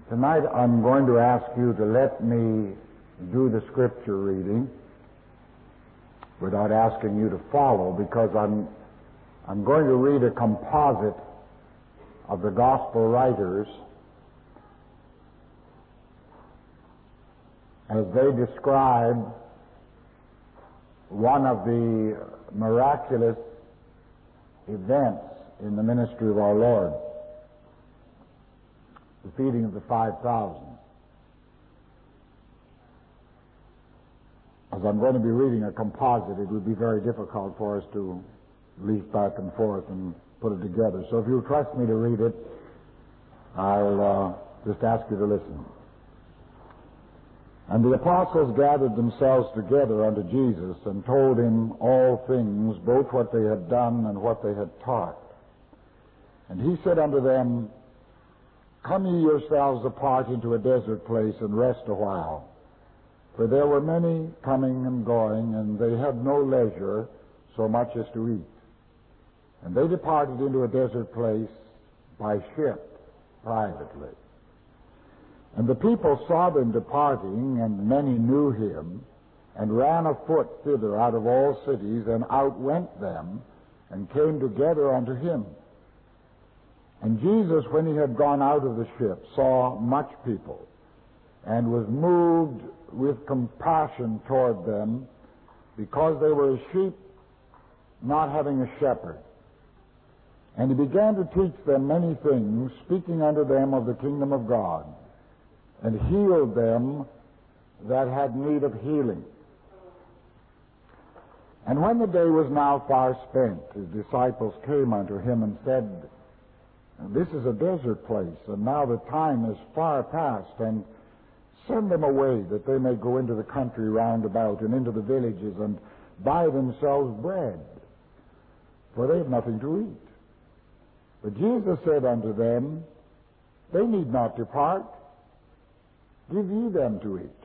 Tonight I'm going to ask you to let me do the scripture reading without asking you to follow, because I'm going to read a composite of the gospel writers as they describe one of the miraculous events in the ministry of our Lord, the feeding of the 5,000. As I'm going to be reading a composite, it would be very difficult for us to leaf back and forth and put it together. So if you'll trust me to read it, I'll just ask you to listen. And the apostles gathered themselves together unto Jesus and told him all things, both what they had done and what they had taught. And he said unto them, Come ye yourselves apart into a desert place and rest a while. For there were many coming and going, and they had no leisure so much as to eat. And they departed into a desert place by ship, privately. And the people saw them departing, and many knew him, and ran afoot thither out of all cities, and outwent them, and came together unto him. And Jesus, when he had gone out of the ship, saw much people, and was moved with compassion toward them, because they were as sheep not having a shepherd. And he began to teach them many things, speaking unto them of the kingdom of God, and healed them that had need of healing. And when the day was now far spent, his disciples came unto him and said, This is a desert place, and now the time is far past, and send them away that they may go into the country round about and into the villages and buy themselves bread, for they have nothing to eat. But Jesus said unto them, They need not depart. Give ye them to eat.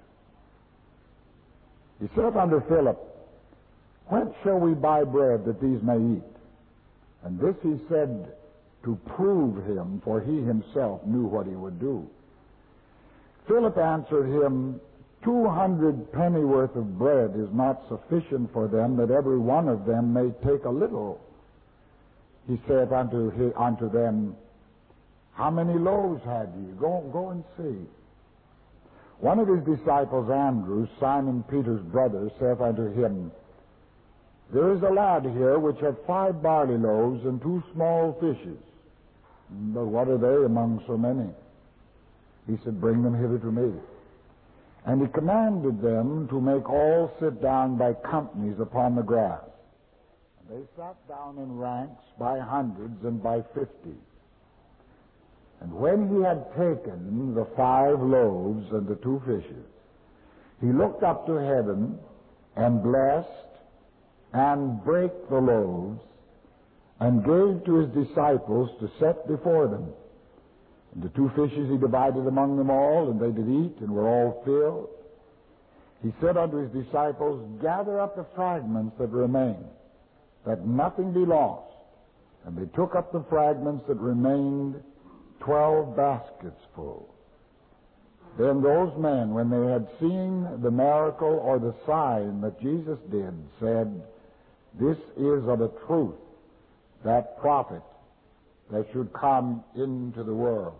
He said unto Philip, Whence shall we buy bread that these may eat? And this he said to prove him, for he himself knew what he would do. Philip answered him, 200 pennyworth of bread is not sufficient for them, that every one of them may take a little. He said unto them, How many loaves had ye? Go and see. One of his disciples, Andrew, Simon Peter's brother, saith unto him, There is a lad here which hath 5 barley loaves and 2 small fishes. But what are they among so many? He said, Bring them hither to me. And he commanded them to make all sit down by companies upon the grass. And they sat down in ranks by hundreds and by 50s. And when he had taken the 5 loaves and the 2 fishes, he looked up to heaven and blessed and brake the loaves and gave to his disciples to set before them. And the 2 fishes he divided among them all, and they did eat and were all filled. He said unto his disciples, Gather up the fragments that remain, that nothing be lost. And they took up the fragments that remained, 12 baskets full. Then those men, when they had seen the miracle or the sign that Jesus did, said, This is of a truth that prophet that should come into the world.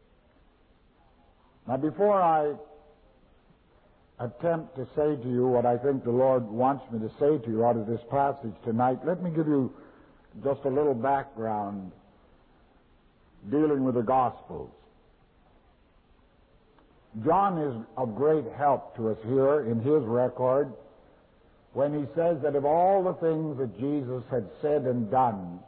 Now, before I attempt to say to you what I think the Lord wants me to say to you out of this passage tonight, let me give you just a little background dealing with the Gospels. John is of great help to us here in his record when he says that of all the things that Jesus had said and done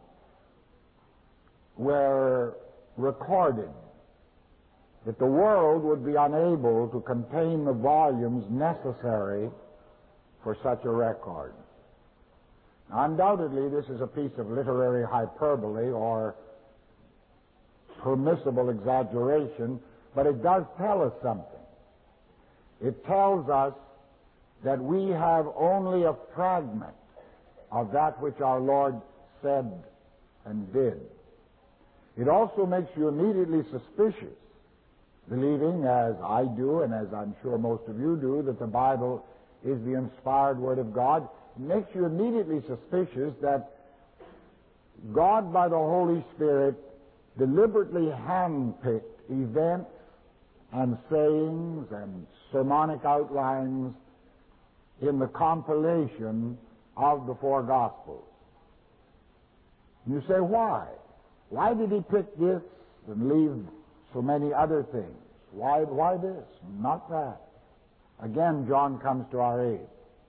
were recorded, that the world would be unable to contain the volumes necessary for such a record. Now, undoubtedly, this is a piece of literary hyperbole or permissible exaggeration, but it does tell us something. It tells us that we have only a fragment of that which our Lord said and did. It also makes you immediately suspicious believing, as I do and as I'm sure most of you do, that the Bible is the inspired Word of God, it makes you immediately suspicious that God, by the Holy Spirit, deliberately handpicked events and sayings and sermonic outlines in the compilation of the four Gospels. You say, why? Why did he pick this and leave so many other things? Why this? Not that. Again, John comes to our aid.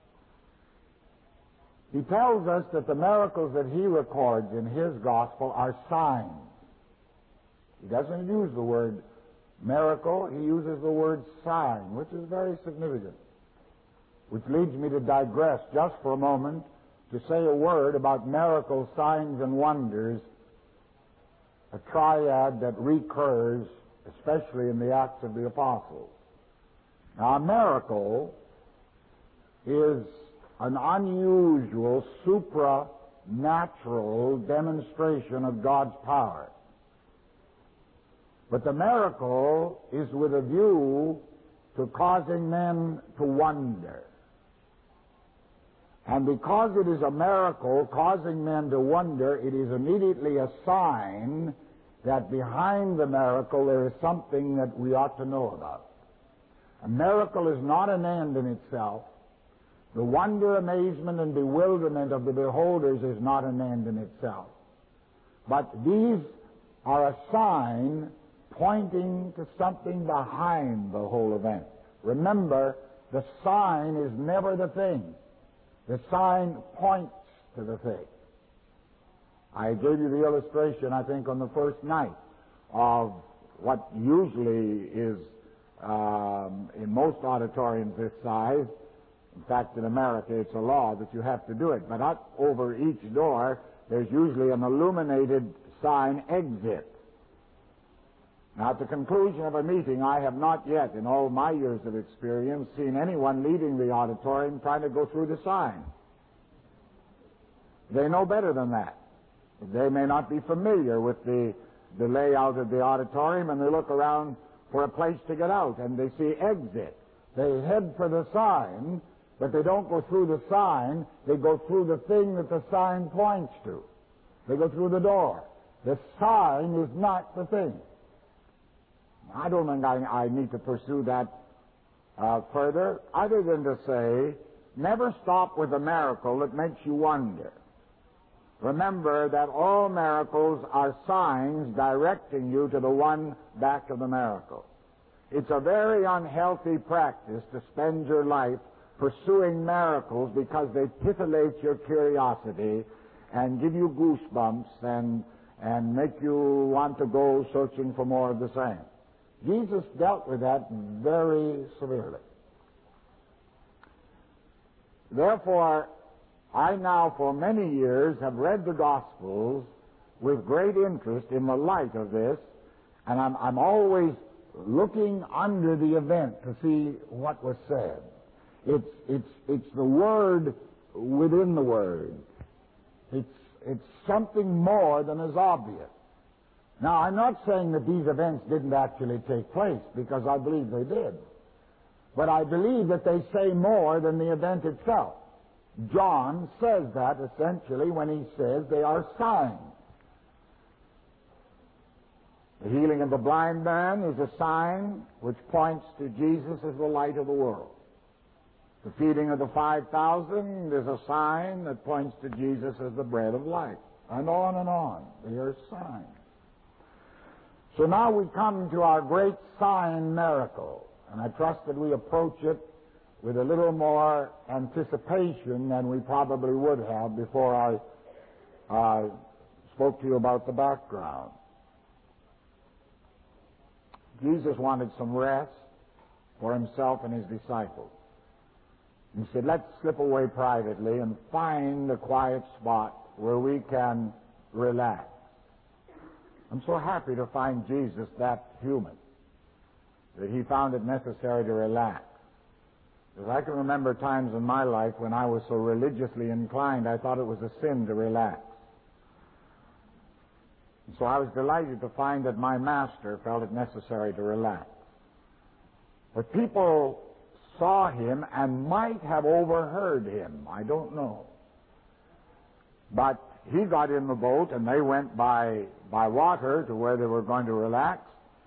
He tells us that the miracles that he records in his Gospel are signs. He doesn't use the word miracle, he uses the word sign, which is very significant. Which leads me to digress just for a moment to say a word about miracles, signs, and wonders, a triad that recurs, especially in the Acts of the Apostles. Now, a miracle is an unusual, supranatural demonstration of God's power. But the miracle is with a view to causing men to wonder. And because it is a miracle causing men to wonder, it is immediately a sign that behind the miracle there is something that we ought to know about. A miracle is not an end in itself. The wonder, amazement, and bewilderment of the beholders is not an end in itself. But these are a sign pointing to something behind the whole event. Remember, the sign is never the thing. The sign points to the thing. I gave you the illustration, I think, on the first night of what usually is in most auditoriums this size. In fact, in America, it's a law that you have to do it. But up over each door, there's usually an illuminated sign, exit. Now, at the conclusion of a meeting, I have not yet, in all my years of experience, seen anyone leaving the auditorium trying to go through the sign. They know better than that. They may not be familiar with the layout of the auditorium, and they look around for a place to get out, and they see exit. They head for the sign, but they don't go through the sign. They go through the thing that the sign points to. They go through the door. The sign is not the thing. I don't think I need to pursue that further, other than to say, never stop with a miracle that makes you wonder. Remember that all miracles are signs directing you to the one back of the miracle. It's a very unhealthy practice to spend your life pursuing miracles because they titillate your curiosity and give you goosebumps and make you want to go searching for more of the same. Jesus dealt with that very severely. Therefore, I now for many years have read the Gospels with great interest in the light of this, and I'm always looking under the event to see what was said. It's the Word within the Word. It's something more than is obvious. Now, I'm not saying that these events didn't actually take place, because I believe they did. But I believe that they say more than the event itself. John says that essentially when he says they are signs. The healing of the blind man is a sign which points to Jesus as the light of the world. The feeding of the 5,000 is a sign that points to Jesus as the bread of life. And on and on. They are signs. So now we come to our great sign miracle, and I trust that we approach it with a little more anticipation than we probably would have before I spoke to you about the background. Jesus wanted some rest for himself and his disciples. He said, let's slip away privately and find a quiet spot where we can relax. I'm so happy to find Jesus that human, that he found it necessary to relax. Because I can remember times in my life when I was so religiously inclined, I thought it was a sin to relax. And so I was delighted to find that my master felt it necessary to relax. But people saw him and might have overheard him. I don't know. But he got in the boat, and they went by water to where they were going to relax.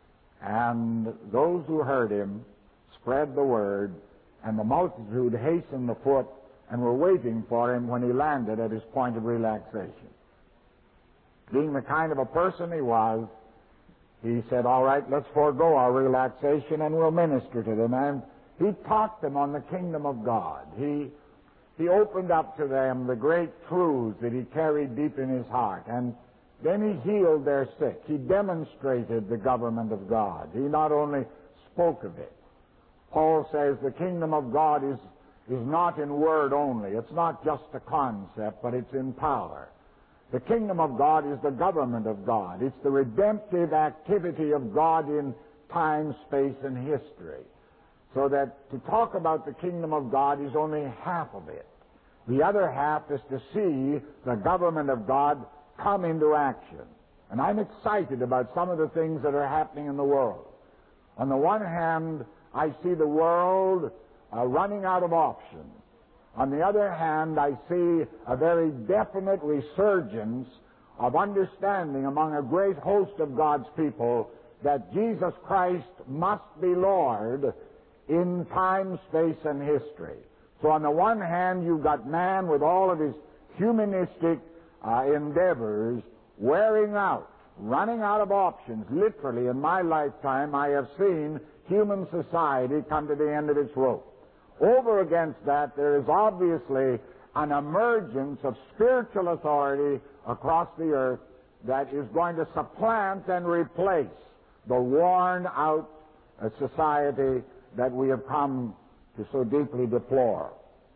And those who heard him spread the word, and the multitude hastened afoot and were waiting for him when he landed at his point of relaxation. Being the kind of a person he was, he said, all right, let's forego our relaxation and we'll minister to them. And he taught them on the kingdom of God. He opened up to them the great truths that he carried deep in his heart. And then he healed their sick. He demonstrated the government of God. He not only spoke of it. Paul says the kingdom of God is not in word only. It's not just a concept, but it's in power. The kingdom of God is the government of God. It's the redemptive activity of God in time, space, and history. So that to talk about the kingdom of God is only half of it. The other half is to see the government of God come into action. And I'm excited about some of the things that are happening in the world. On the one hand, I see the world running out of options. On the other hand, I see a very definite resurgence of understanding among a great host of God's people that Jesus Christ must be Lord in time, space, and history. So on the one hand, you've got man with all of his humanistic endeavors wearing out, running out of options. Literally, in my lifetime, I have seen human society come to the end of its rope. Over against that, there is obviously an emergence of spiritual authority across the earth that is going to supplant and replace the worn-out society that we have come to so deeply deplore.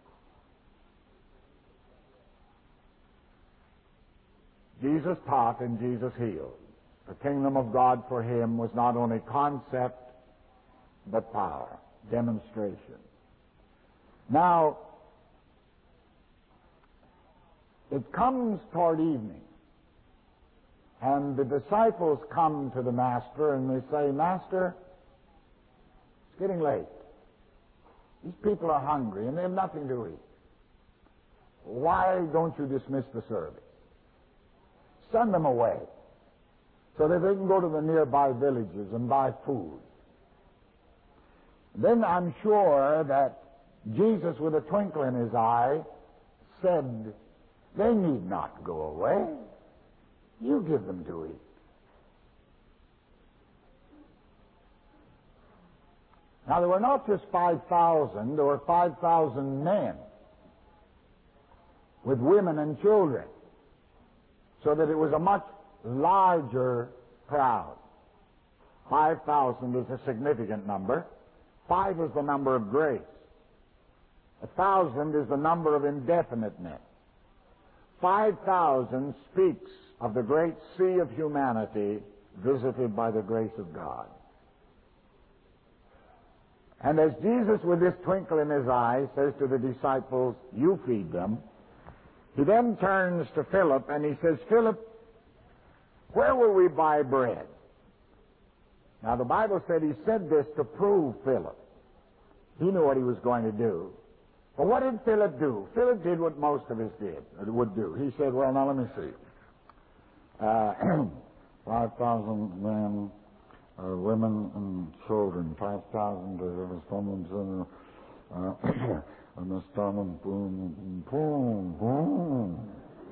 Jesus taught and Jesus healed. The kingdom of God for him was not only concept, but power, demonstration. Now, it comes toward evening, and the disciples come to the Master and they say, Master, it's getting late. These people are hungry and they have nothing to eat. Why don't you dismiss the service? Send them away so that they can go to the nearby villages and buy food. Then I'm sure that Jesus, with a twinkle in his eye, said, they need not go away. You give them to eat. Now, there were not just 5,000, there were 5,000 men with women and children, so that it was a much larger crowd. 5,000 is a significant number. 5 is the number of grace. 1,000 is the number of indefiniteness. 5,000 speaks of the great sea of humanity visited by the grace of God. And as Jesus, with this twinkle in his eye, says to the disciples, you feed them, he then turns to Philip and he says, Philip, where will we buy bread? Now, the Bible said he said this to prove Philip. He knew what he was going to do. But what did Philip do? Philip did what most of us would do. He said, well, now let me see. 5,000 men, women and children. 5,000 boom, boom, boom.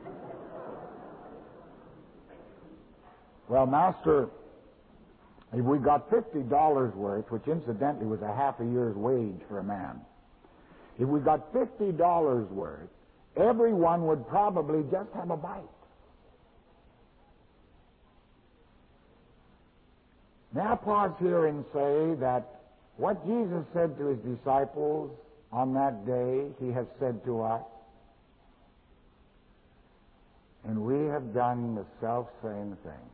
Well, Master, if we got $50 worth, which incidentally was a half a year's wage for a man, if we got $50 worth, everyone would probably just have a bite. May I pause here and say that what Jesus said to his disciples on that day, he has said to us, and we have done the self-same thing.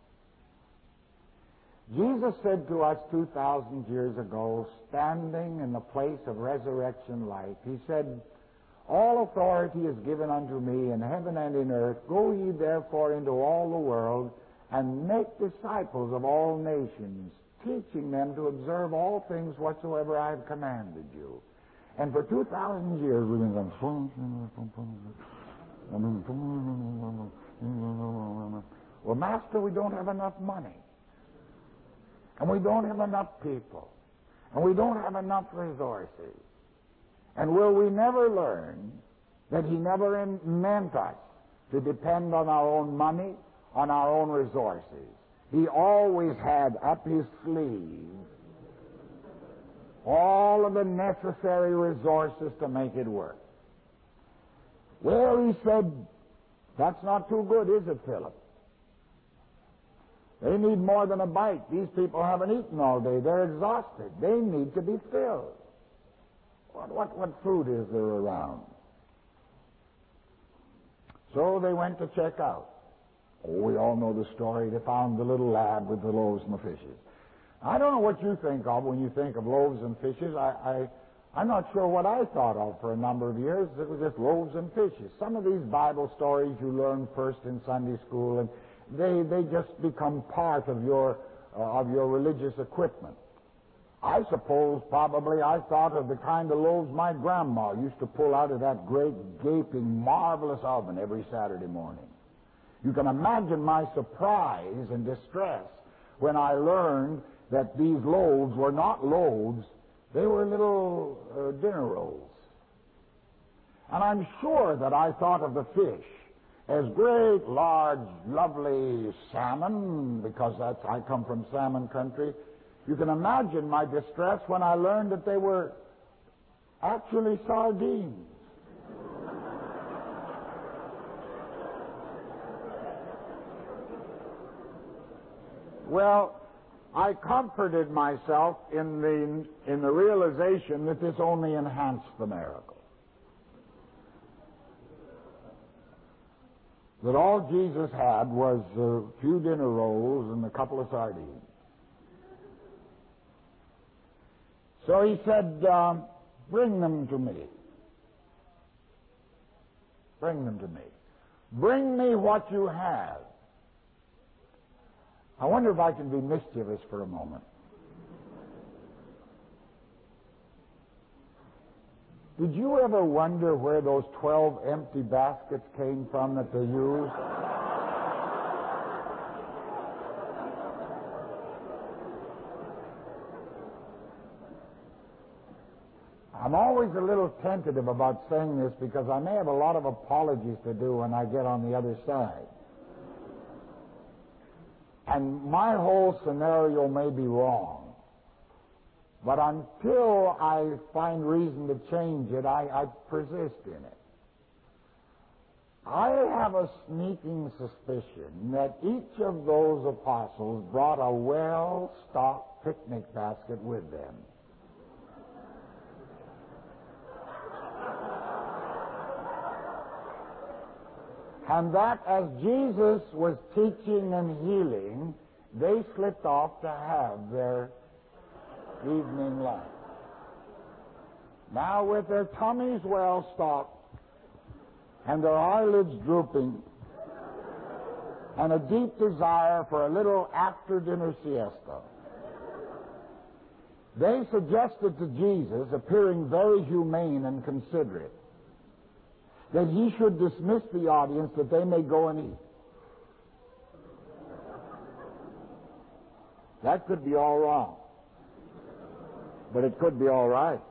Jesus said to us 2,000 years ago, standing in the place of resurrection life, he said, all authority is given unto me in heaven and in earth. Go ye therefore into all the world and make disciples of all nations, teaching them to observe all things whatsoever I have commanded you. And for 2,000 years we've been going, well, Master, we don't have enough money. And we don't have enough people. And we don't have enough resources. And will we never learn that he never meant us to depend on our own money, on our own resources? He always had up his sleeve all of the necessary resources to make it work. Well, he said, that's not too good, is it, Philip? They need more than a bite. These people haven't eaten all day. They're exhausted. They need to be filled. What food is there around? So they went to check out. Oh, we all know the story. They found the little lad with the loaves and the fishes. I don't know what you think of when you think of loaves and fishes. I'm not sure what I thought of for a number of years. It was just loaves and fishes. Some of these Bible stories you learn first in Sunday school, and they just become part of your religious equipment. I suppose probably I thought of the kind of loaves my grandma used to pull out of that great, gaping, marvelous oven every Saturday morning. You can imagine my surprise and distress when I learned that these loaves were not loaves, they were little dinner rolls. And I'm sure that I thought of the fish as great, large, lovely salmon, because I come from salmon country. You can imagine my distress when I learned that they were actually sardines. Well, I comforted myself in the realization that this only enhanced the miracle. That all Jesus had was a few dinner rolls and a couple of sardines. So he said, bring them to me. Bring them to me. Bring me what you have. I wonder if I can be mischievous for a moment. Did you ever wonder where those 12 empty baskets came from that they used? I'm always a little tentative about saying this because I may have a lot of apologies to do when I get on the other side. And my whole scenario may be wrong. But until I find reason to change it, I persist in it. I have a sneaking suspicion that each of those apostles brought a well-stocked picnic basket with them. And that as Jesus was teaching and healing, they slipped off to have their evening lunch. Now with their tummies well stocked and their eyelids drooping and a deep desire for a little after-dinner siesta, they suggested to Jesus, appearing very humane and considerate, that he should dismiss the audience that they may go and eat. That could be all wrong, but it could be all right.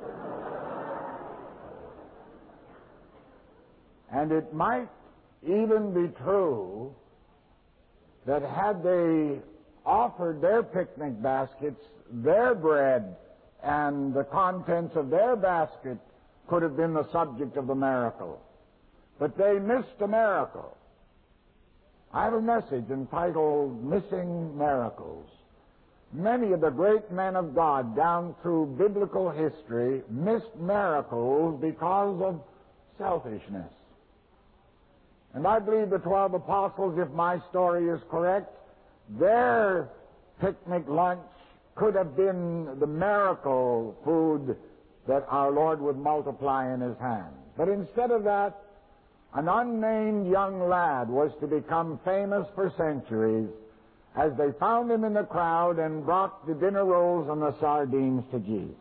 And it might even be true that had they offered their picnic baskets, their bread, and the contents of their basket could have been the subject of the miracle. But they missed a miracle. I have a message entitled Missing Miracles. Many of the great men of God down through biblical history missed miracles because of selfishness. And I believe the 12 apostles, if my story is correct, their picnic lunch could have been the miracle food that our Lord would multiply in his hand. But instead of that, an unnamed young lad was to become famous for centuries as they found him in the crowd and brought the dinner rolls and the sardines to Jesus.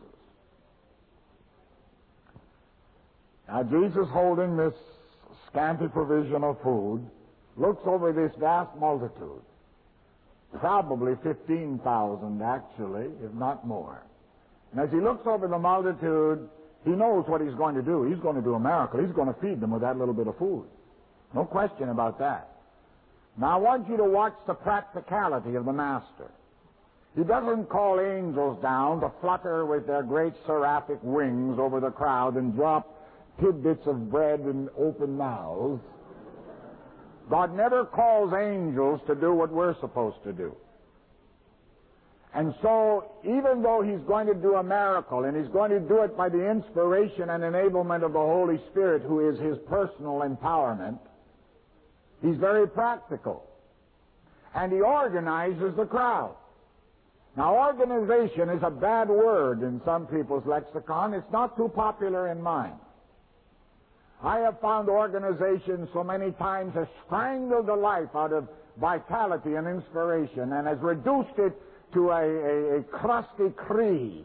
Now Jesus, holding this scanty provision of food, looks over this vast multitude, probably 15,000 actually, if not more. And as he looks over the multitude, he knows what he's going to do. He's going to do a miracle. He's going to feed them with that little bit of food. No question about that. Now I want you to watch the practicality of the Master. He doesn't call angels down to flutter with their great seraphic wings over the crowd and drop tidbits of bread in open mouths. God never calls angels to do what we're supposed to do. And so, even though he's going to do a miracle, and he's going to do it by the inspiration and enablement of the Holy Spirit, who is his personal empowerment, he's very practical. And he organizes the crowd. Now, organization is a bad word in some people's lexicon. It's not too popular in mine. I have found organization so many times has strangled the life out of vitality and inspiration and has reduced it to a crusty creed,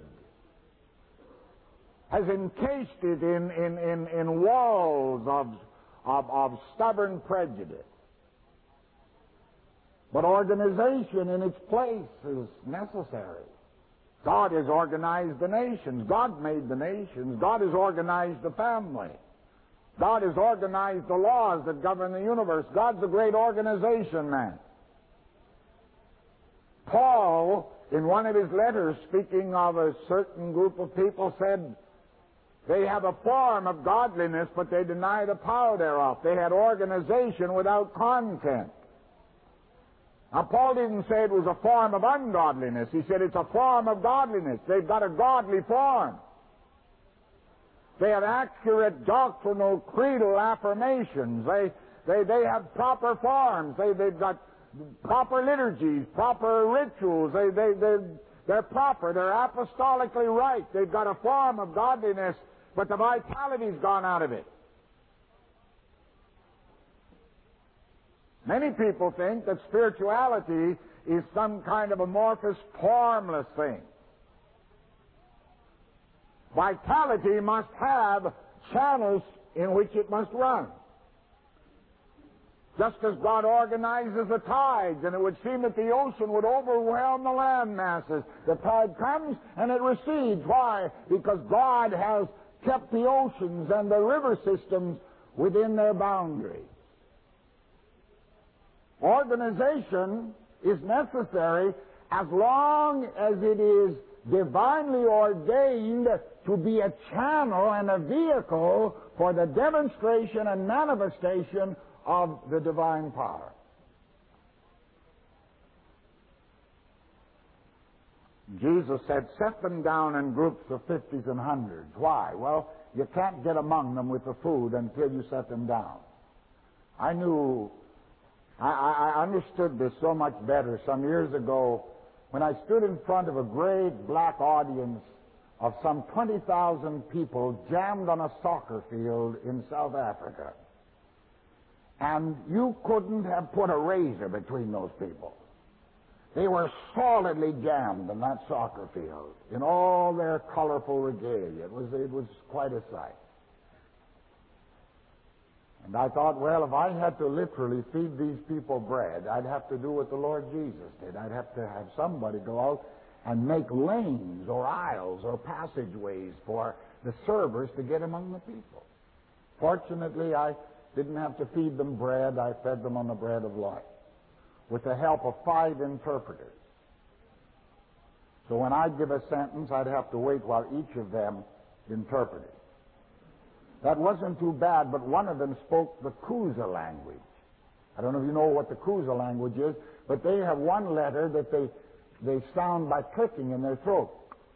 has encased it in walls of stubborn prejudice. But organization in its place is necessary. God has organized the nations. God made the nations. God has organized the family. God has organized the laws that govern the universe. God's a great organization man. Paul, in one of his letters, speaking of a certain group of people, said, they have a form of godliness, but they deny the power thereof. They had organization without content. Now, Paul didn't say it was a form of ungodliness. He said it's a form of godliness. They've got a godly form. They have accurate doctrinal creedal affirmations. They have proper forms. They've got proper liturgies, proper rituals. They're proper. They're apostolically right. They've got a form of godliness, but the vitality's gone out of it. Many people think that spirituality is some kind of amorphous, formless thing. Vitality must have channels in which it must run. Just as God organizes the tides, and it would seem that the ocean would overwhelm the land masses. The tide comes and it recedes. Why? Because God has kept the oceans and the river systems within their boundaries. Organization is necessary as long as it is divinely ordained to be a channel and a vehicle for the demonstration and manifestation of the divine power. Jesus said, set them down in groups of 50s and 100s. Why? Well, you can't get among them with the food until you set them down. I understood this so much better some years ago when I stood in front of a great black audience of some 20,000 people jammed on a soccer field in South Africa. And you couldn't have put a razor between those people. They were solidly jammed in that soccer field in all their colorful regalia. It was quite a sight. And I thought, well, if I had to literally feed these people bread, I'd have to do what the Lord Jesus did. I'd have to have somebody go out and make lanes or aisles or passageways for the servers to get among the people. Fortunately, I didn't have to feed them bread. I fed them on the bread of life with the help of 5 interpreters. So when I'd give a sentence, I'd have to wait while each of them interpreted. That wasn't too bad, but one of them spoke the Kuza language. I don't know if you know what the Kuza language is, but they have one letter that they sound by clicking in their throat.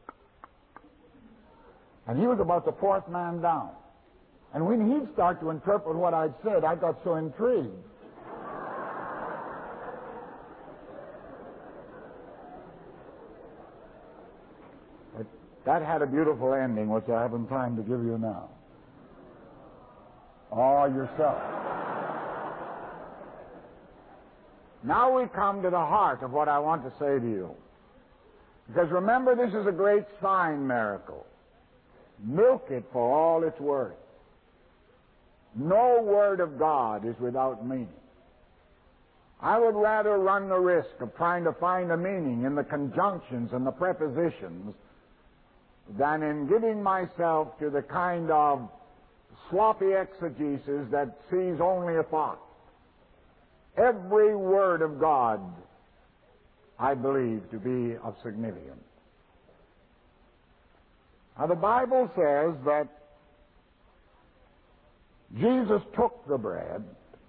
And he was about the 4th man down. And when he'd start to interpret what I'd said, I got so intrigued. But that had a beautiful ending, which I haven't time to give you now. Oh, yourself. Now we come to the heart of what I want to say to you. Because remember, this is a great sign miracle. Milk it for all it's worth. No word of God is without meaning. I would rather run the risk of trying to find a meaning in the conjunctions and the prepositions than in giving myself to the kind of sloppy exegesis that sees only a thought. Every word of God I believe to be of significance. Now the Bible says that Jesus took the bread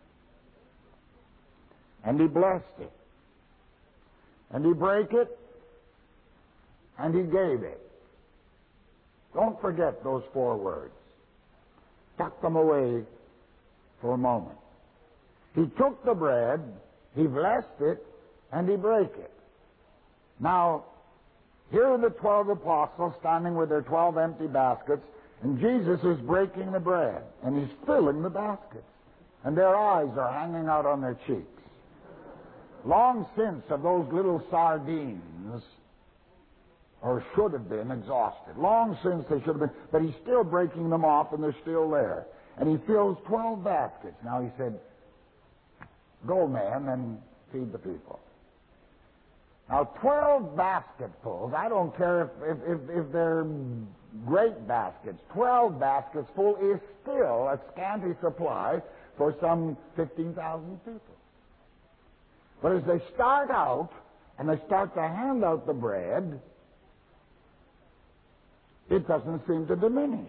and he blessed it, and he brake it, and he gave it. Don't forget those 4 words. Tuck them away for a moment. He took the bread, he blessed it, and he brake it. Now, here are the 12 apostles standing with their 12 empty baskets, and Jesus is breaking the bread, and he's filling the baskets, and their eyes are hanging out on their cheeks. Long since have those little sardines, or should have been, exhausted. Long since they should have been, but he's still breaking them off, and they're still there. And he fills 12 baskets. Now he said, "Go, man, and feed the people." Now, 12 basketfuls, I don't care if they're great baskets, 12 baskets full is still a scanty supply for some 15,000 people. But as they start out, and they start to hand out the bread, it doesn't seem to diminish.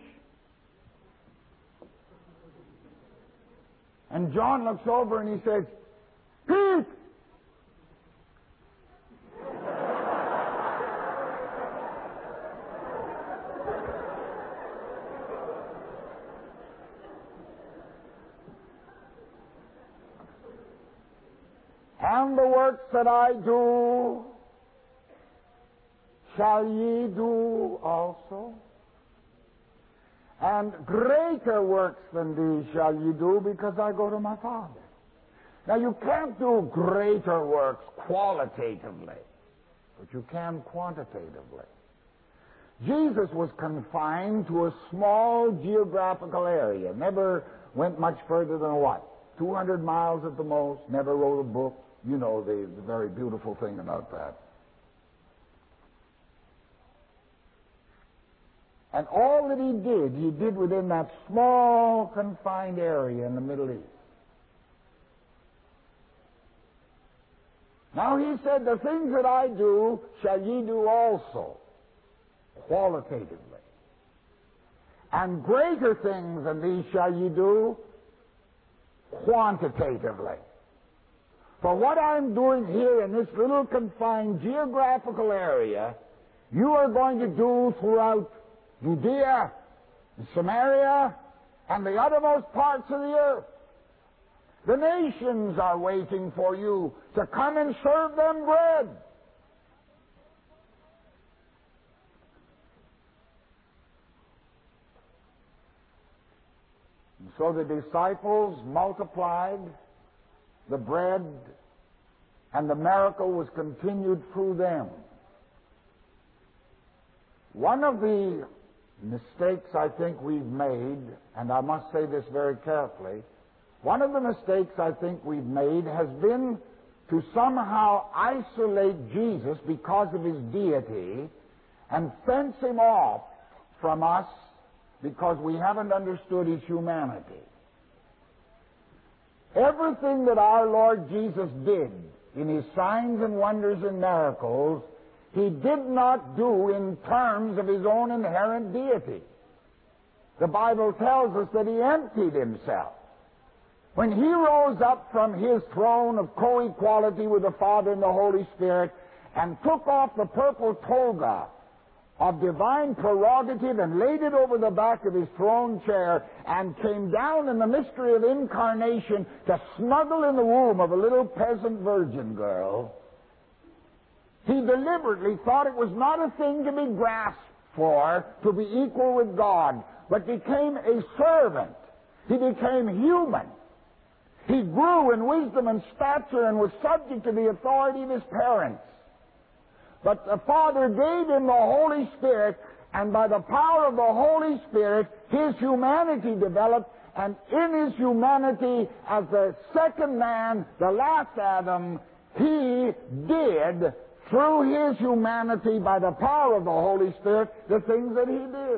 And John looks over and he says, "Eat!" "And the works that I do, shall ye do also? And greater works than these shall ye do, because I go to my Father." Now, you can't do greater works qualitatively, but you can quantitatively. Jesus was confined to a small geographical area, never went much further than what? 200 miles at the most, never wrote a book. You know the very beautiful thing about that. And all that he did within that small, confined area in the Middle East. Now he said, "The things that I do shall ye do also," qualitatively. "And greater things than these shall ye do," quantitatively. For what I'm doing here in this little confined geographical area, you are going to do throughout Judea, Samaria, and the uttermost parts of the earth. The nations are waiting for you to come and serve them bread. And so the disciples multiplied the bread, and the miracle was continued through them. One of the mistakes I think we've made, and I must say this very carefully, one of the mistakes I think we've made has been to somehow isolate Jesus because of his deity and fence him off from us because we haven't understood his humanity. Everything that our Lord Jesus did in his signs and wonders and miracles, he did not do in terms of his own inherent deity. The Bible tells us that he emptied himself. When he rose up from his throne of co-equality with the Father and the Holy Spirit and took off the purple toga of divine prerogative and laid it over the back of his throne chair and came down in the mystery of incarnation to snuggle in the womb of a little peasant virgin girl, he deliberately thought it was not a thing to be grasped for, to be equal with God, but became a servant. He became human. He grew in wisdom and stature and was subject to the authority of his parents. But the Father gave him the Holy Spirit, and by the power of the Holy Spirit, his humanity developed, and in his humanity, as the second man, the last Adam, he did, through his humanity, by the power of the Holy Spirit, the things that he did.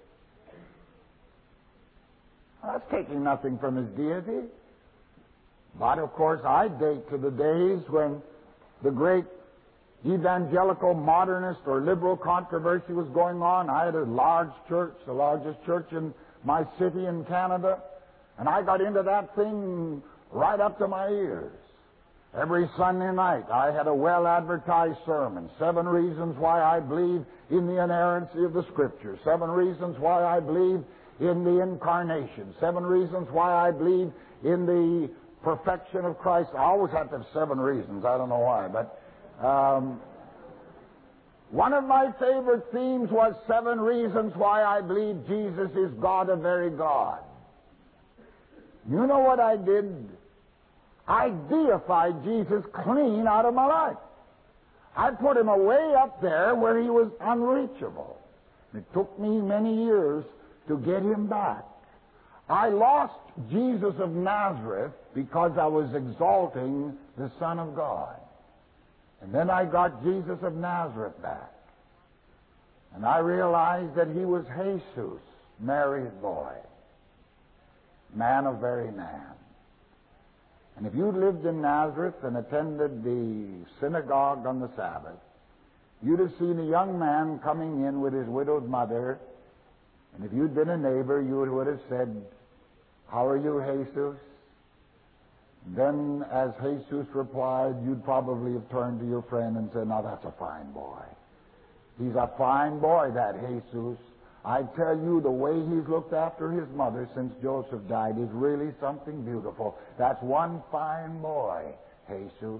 That's taking nothing from his deity. But, of course, I date to the days when the great evangelical modernist or liberal controversy was going on. I had a large church, the largest church in my city in Canada, and I got into that thing right up to my ears. Every Sunday night I had a well-advertised sermon, 7 reasons why I believe in the inerrancy of the Scriptures, 7 reasons why I believe in the incarnation, 7 reasons why I believe in the perfection of Christ. I always have to have 7 reasons. I don't know why, but one of my favorite themes was 7 reasons why I believe Jesus is God, a very God. You know what I did? I deified Jesus clean out of my life. I put him away up there where he was unreachable. It took me many years to get him back. I lost Jesus of Nazareth because I was exalting the Son of God. And then I got Jesus of Nazareth back. And I realized that he was Jesus, Mary's boy, man of very man. And if you lived in Nazareth and attended the synagogue on the Sabbath, you'd have seen a young man coming in with his widowed mother. And if you'd been a neighbor, you would have said, "How are you, Jesus?" Then, as Jesus replied, you'd probably have turned to your friend and said, "Now that's a fine boy. He's a fine boy, that Jesus. I tell you, the way he's looked after his mother since Joseph died is really something beautiful. That's one fine boy, Jesus."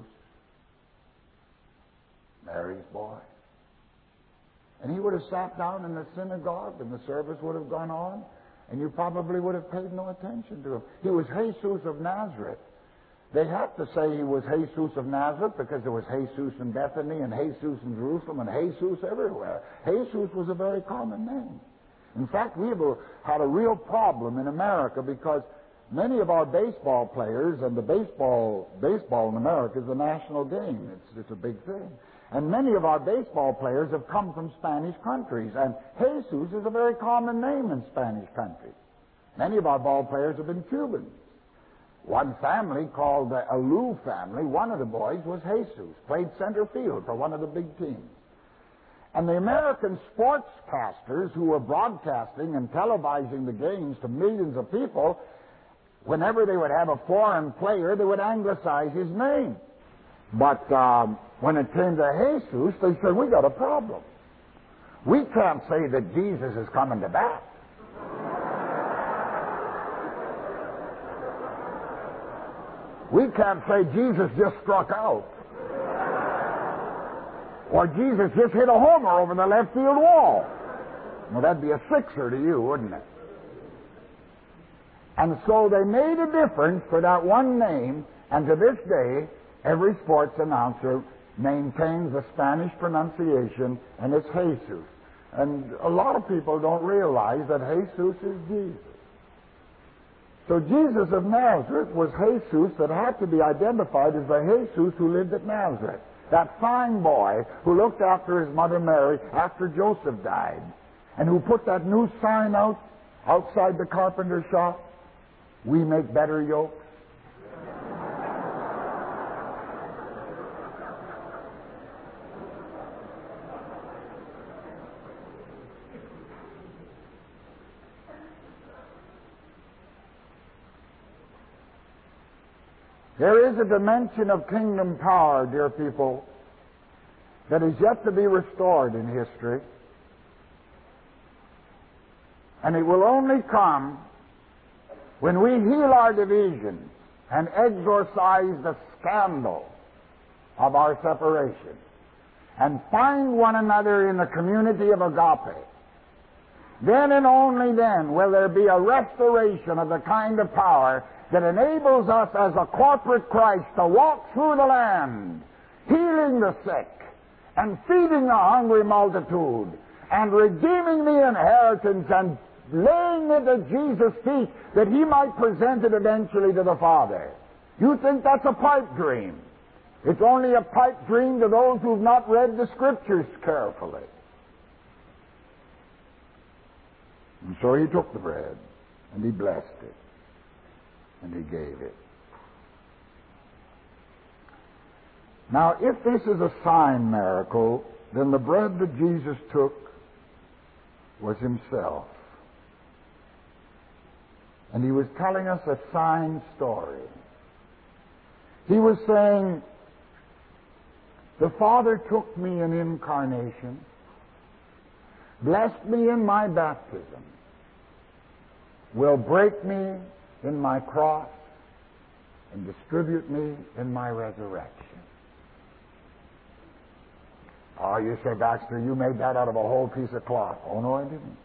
Mary's boy. And he would have sat down in the synagogue and the service would have gone on, and you probably would have paid no attention to him. He was Jesus of Nazareth. They have to say he was Jesus of Nazareth because there was Jesus in Bethany and Jesus in Jerusalem and Jesus everywhere. Jesus was a very common name. In fact, we have had a real problem in America because many of our baseball players, and the baseball in America is a national game. It's a big thing. And many of our baseball players have come from Spanish countries, and Jesus is a very common name in Spanish countries. Many of our ball players have been Cubans. One family called the Alou family, one of the boys was Jesus, played center field for one of the big teams. And the American sportscasters who were broadcasting and televising the games to millions of people, whenever they would have a foreign player, they would anglicize his name. But when it came to Jesus, they said, "We got a problem. We can't say that Jesus is coming to bat. We can't say Jesus just struck out. Or Jesus just hit a homer over the left field wall." Well, that'd be a sixer to you, wouldn't it? And so they made a difference for that one name, and to this day, every sports announcer maintains the Spanish pronunciation, and it's Jesus. And a lot of people don't realize that Jesus is Jesus. So Jesus of Nazareth was Jesus that had to be identified as the Jesus who lived at Nazareth. That fine boy who looked after his mother Mary after Joseph died, and who put that new sign out outside the carpenter shop, "We make better yokes." There is a dimension of kingdom power, dear people, that is yet to be restored in history. And it will only come when we heal our divisions and exorcise the scandal of our separation and find one another in the community of agape. then and only then will there be a restoration of the kind of power that enables us as a corporate Christ to walk through the land, healing the sick, and feeding the hungry multitude, and redeeming the inheritance, and laying it at Jesus' feet that He might present it eventually to the Father. You think that's a pipe dream. It's only a pipe dream to those who've not read the Scriptures carefully. And so He took the bread, and He blessed it, and He gave it. Now, if this is a sign miracle, then the bread that Jesus took was Himself. And He was telling us a sign story. He was saying, the Father took me in incarnation, blessed me in my baptism, will break me in my cross, and distribute me in my resurrection. Oh, you say, Baxter, you made that out of a whole piece of cloth. Oh, no, I didn't.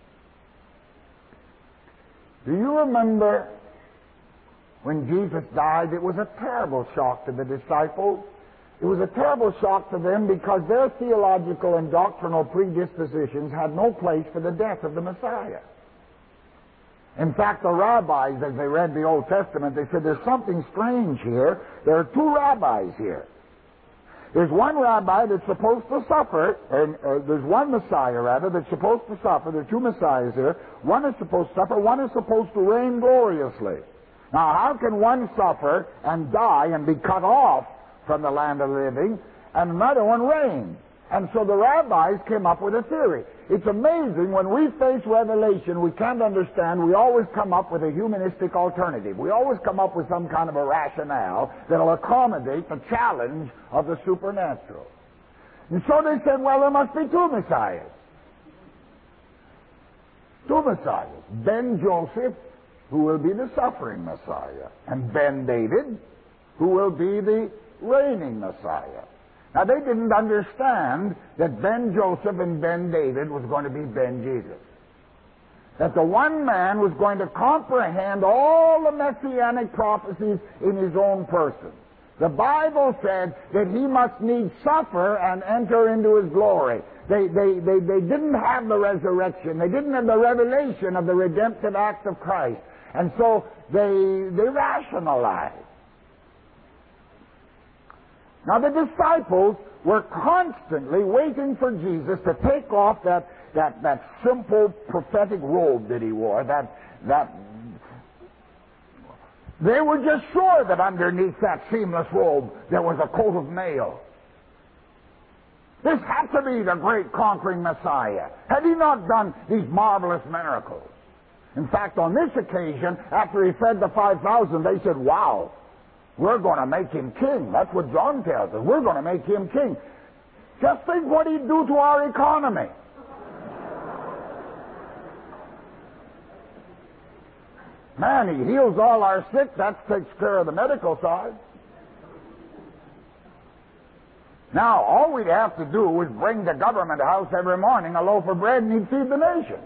Do you remember when Jesus died? It was a terrible shock to the disciples. It was a terrible shock to them because their theological and doctrinal predispositions had no place for the death of the Messiah. In fact, the rabbis, as they read the Old Testament, they said, there's something strange here. There are two rabbis here. There's one rabbi that's supposed to suffer, and there's one Messiah, rather, that's supposed to suffer. There are two Messiahs here. One is supposed to suffer. One is supposed to reign gloriously. Now, how can one suffer and die and be cut off from the land of the living, and another one reign? And so the rabbis came up with a theory. It's amazing, when we face revelation we can't understand, we always come up with a humanistic alternative. We always come up with some kind of a rationale that'll accommodate the challenge of the supernatural. And so they said, well, there must be two Messiahs. Two Messiahs. Ben Joseph, who will be the suffering Messiah, and Ben David, who will be the reigning Messiah. Now, they didn't understand that Ben Joseph and Ben David was going to be Ben Jesus. That the one man was going to comprehend all the messianic prophecies in his own person. The Bible said that he must needs suffer and enter into his glory. They didn't have the resurrection. They didn't have the revelation of the redemptive act of Christ. And so they rationalized. Now, the disciples were constantly waiting for Jesus to take off that simple prophetic robe that He wore. They were just sure that underneath that seamless robe there was a coat of mail. This had to be the great conquering Messiah. Had He not done these marvelous miracles? In fact, on this occasion, after He fed the 5,000, they said, wow, we're going to make Him king. That's what John tells us. We're going to make Him king. Just think what He'd do to our economy. Man, He heals all our sick. That takes care of the medical side. Now, all we'd have to do is bring the government house every morning a loaf of bread, and He'd feed the nation.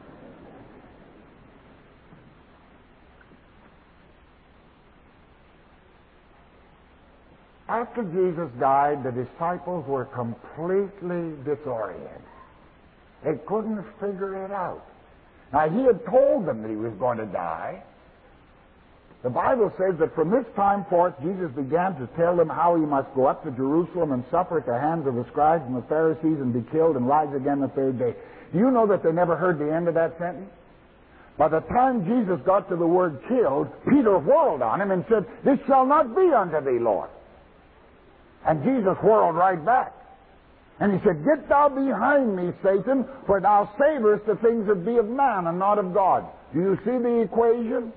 After Jesus died, the disciples were completely disoriented. They couldn't figure it out. Now, He had told them that He was going to die. The Bible says that from this time forth, Jesus began to tell them how He must go up to Jerusalem and suffer at the hands of the scribes and the Pharisees and be killed and rise again the third day. Do you know that they never heard the end of that sentence? By the time Jesus got to the word killed, Peter whirled on Him and said, "This shall not be unto thee, Lord." And Jesus whirled right back. And He said, "Get thou behind me, Satan, for thou savorest the things that be of man and not of God." Do you see the equation?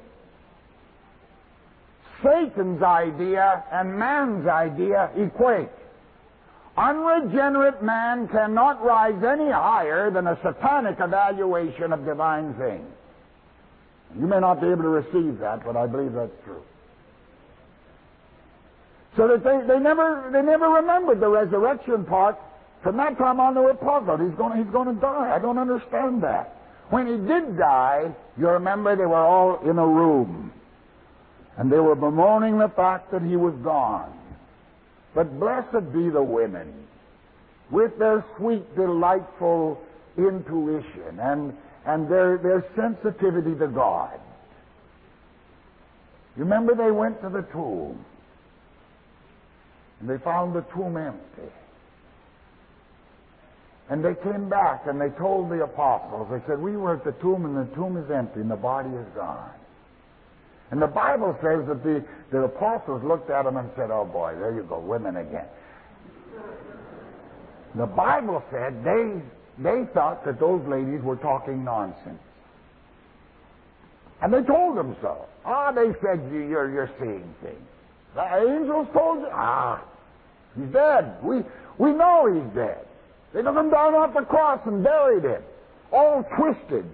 Satan's idea and man's idea equate. Unregenerate man cannot rise any higher than a satanic evaluation of divine things. You may not be able to receive that, but I believe that's true. So that they never remembered the resurrection part. From that time on, they were puzzled. He's going to die. I don't understand that. When he did die, you remember they were all in a room. And they were bemoaning the fact that he was gone. But blessed be the women, with their sweet, delightful intuition and their sensitivity to God. You remember they went to the tomb, and they found the tomb empty. And they came back and they told the apostles, they said, we were at the tomb and the tomb is empty and the body is gone. And the Bible says that the apostles looked at them and said, oh boy, there you go, women again. The Bible said they thought that those ladies were talking nonsense. And they told them so. They said, you're seeing things. The angels told you, he's dead. We know he's dead. They took him down off the cross and buried him, all twisted,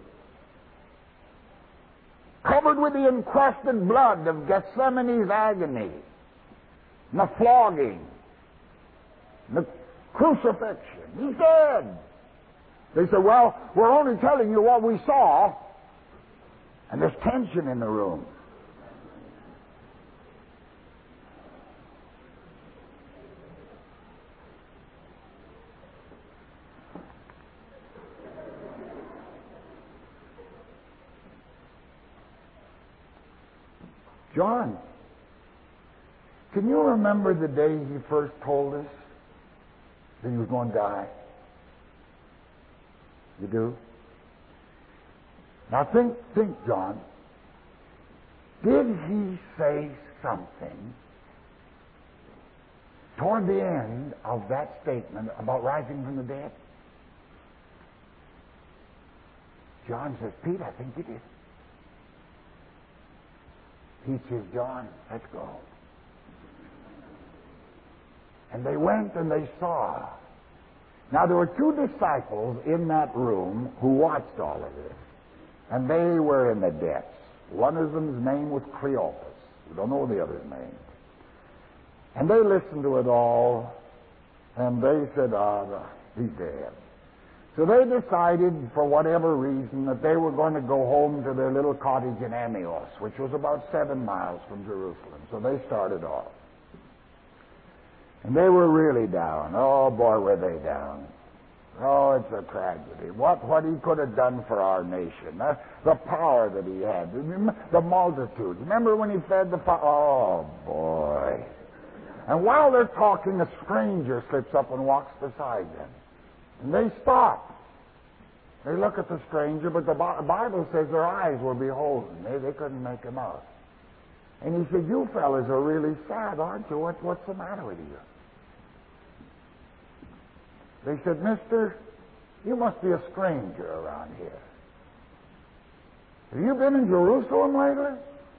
covered with the encrusted blood of Gethsemane's agony, and the flogging, and the crucifixion. He's dead. They said, well, we're only telling you what we saw. And there's tension in the room. John, can you remember the day he first told us that he was going to die? You do? Now think, John. Did he say something toward the end of that statement about rising from the dead? John says, Pete, I think he did. Pete says, John, let's go. And they went and they saw. Now there were two disciples in that room who watched all of this. And they were in the depths. One of them's name was Cleopas. We don't know the other's name. And they listened to it all, and they said, he's dead. So they decided, for whatever reason, that they were going to go home to their little cottage in Emmaus, which was about 7 miles from Jerusalem. So they started off. And they were really down. Oh, boy, were they down. Oh, it's a tragedy. What he could have done for our nation. The power that he had. The multitude. Remember when he fed the fire? Oh, boy. And while they're talking, a stranger slips up and walks beside them. And they stop. They look at the stranger, but the Bible says their eyes were beholden. They couldn't make him out. And he said, you fellas are really sad, aren't you? What's the matter with you? They said, mister, you must be a stranger around here. Have you been in Jerusalem lately?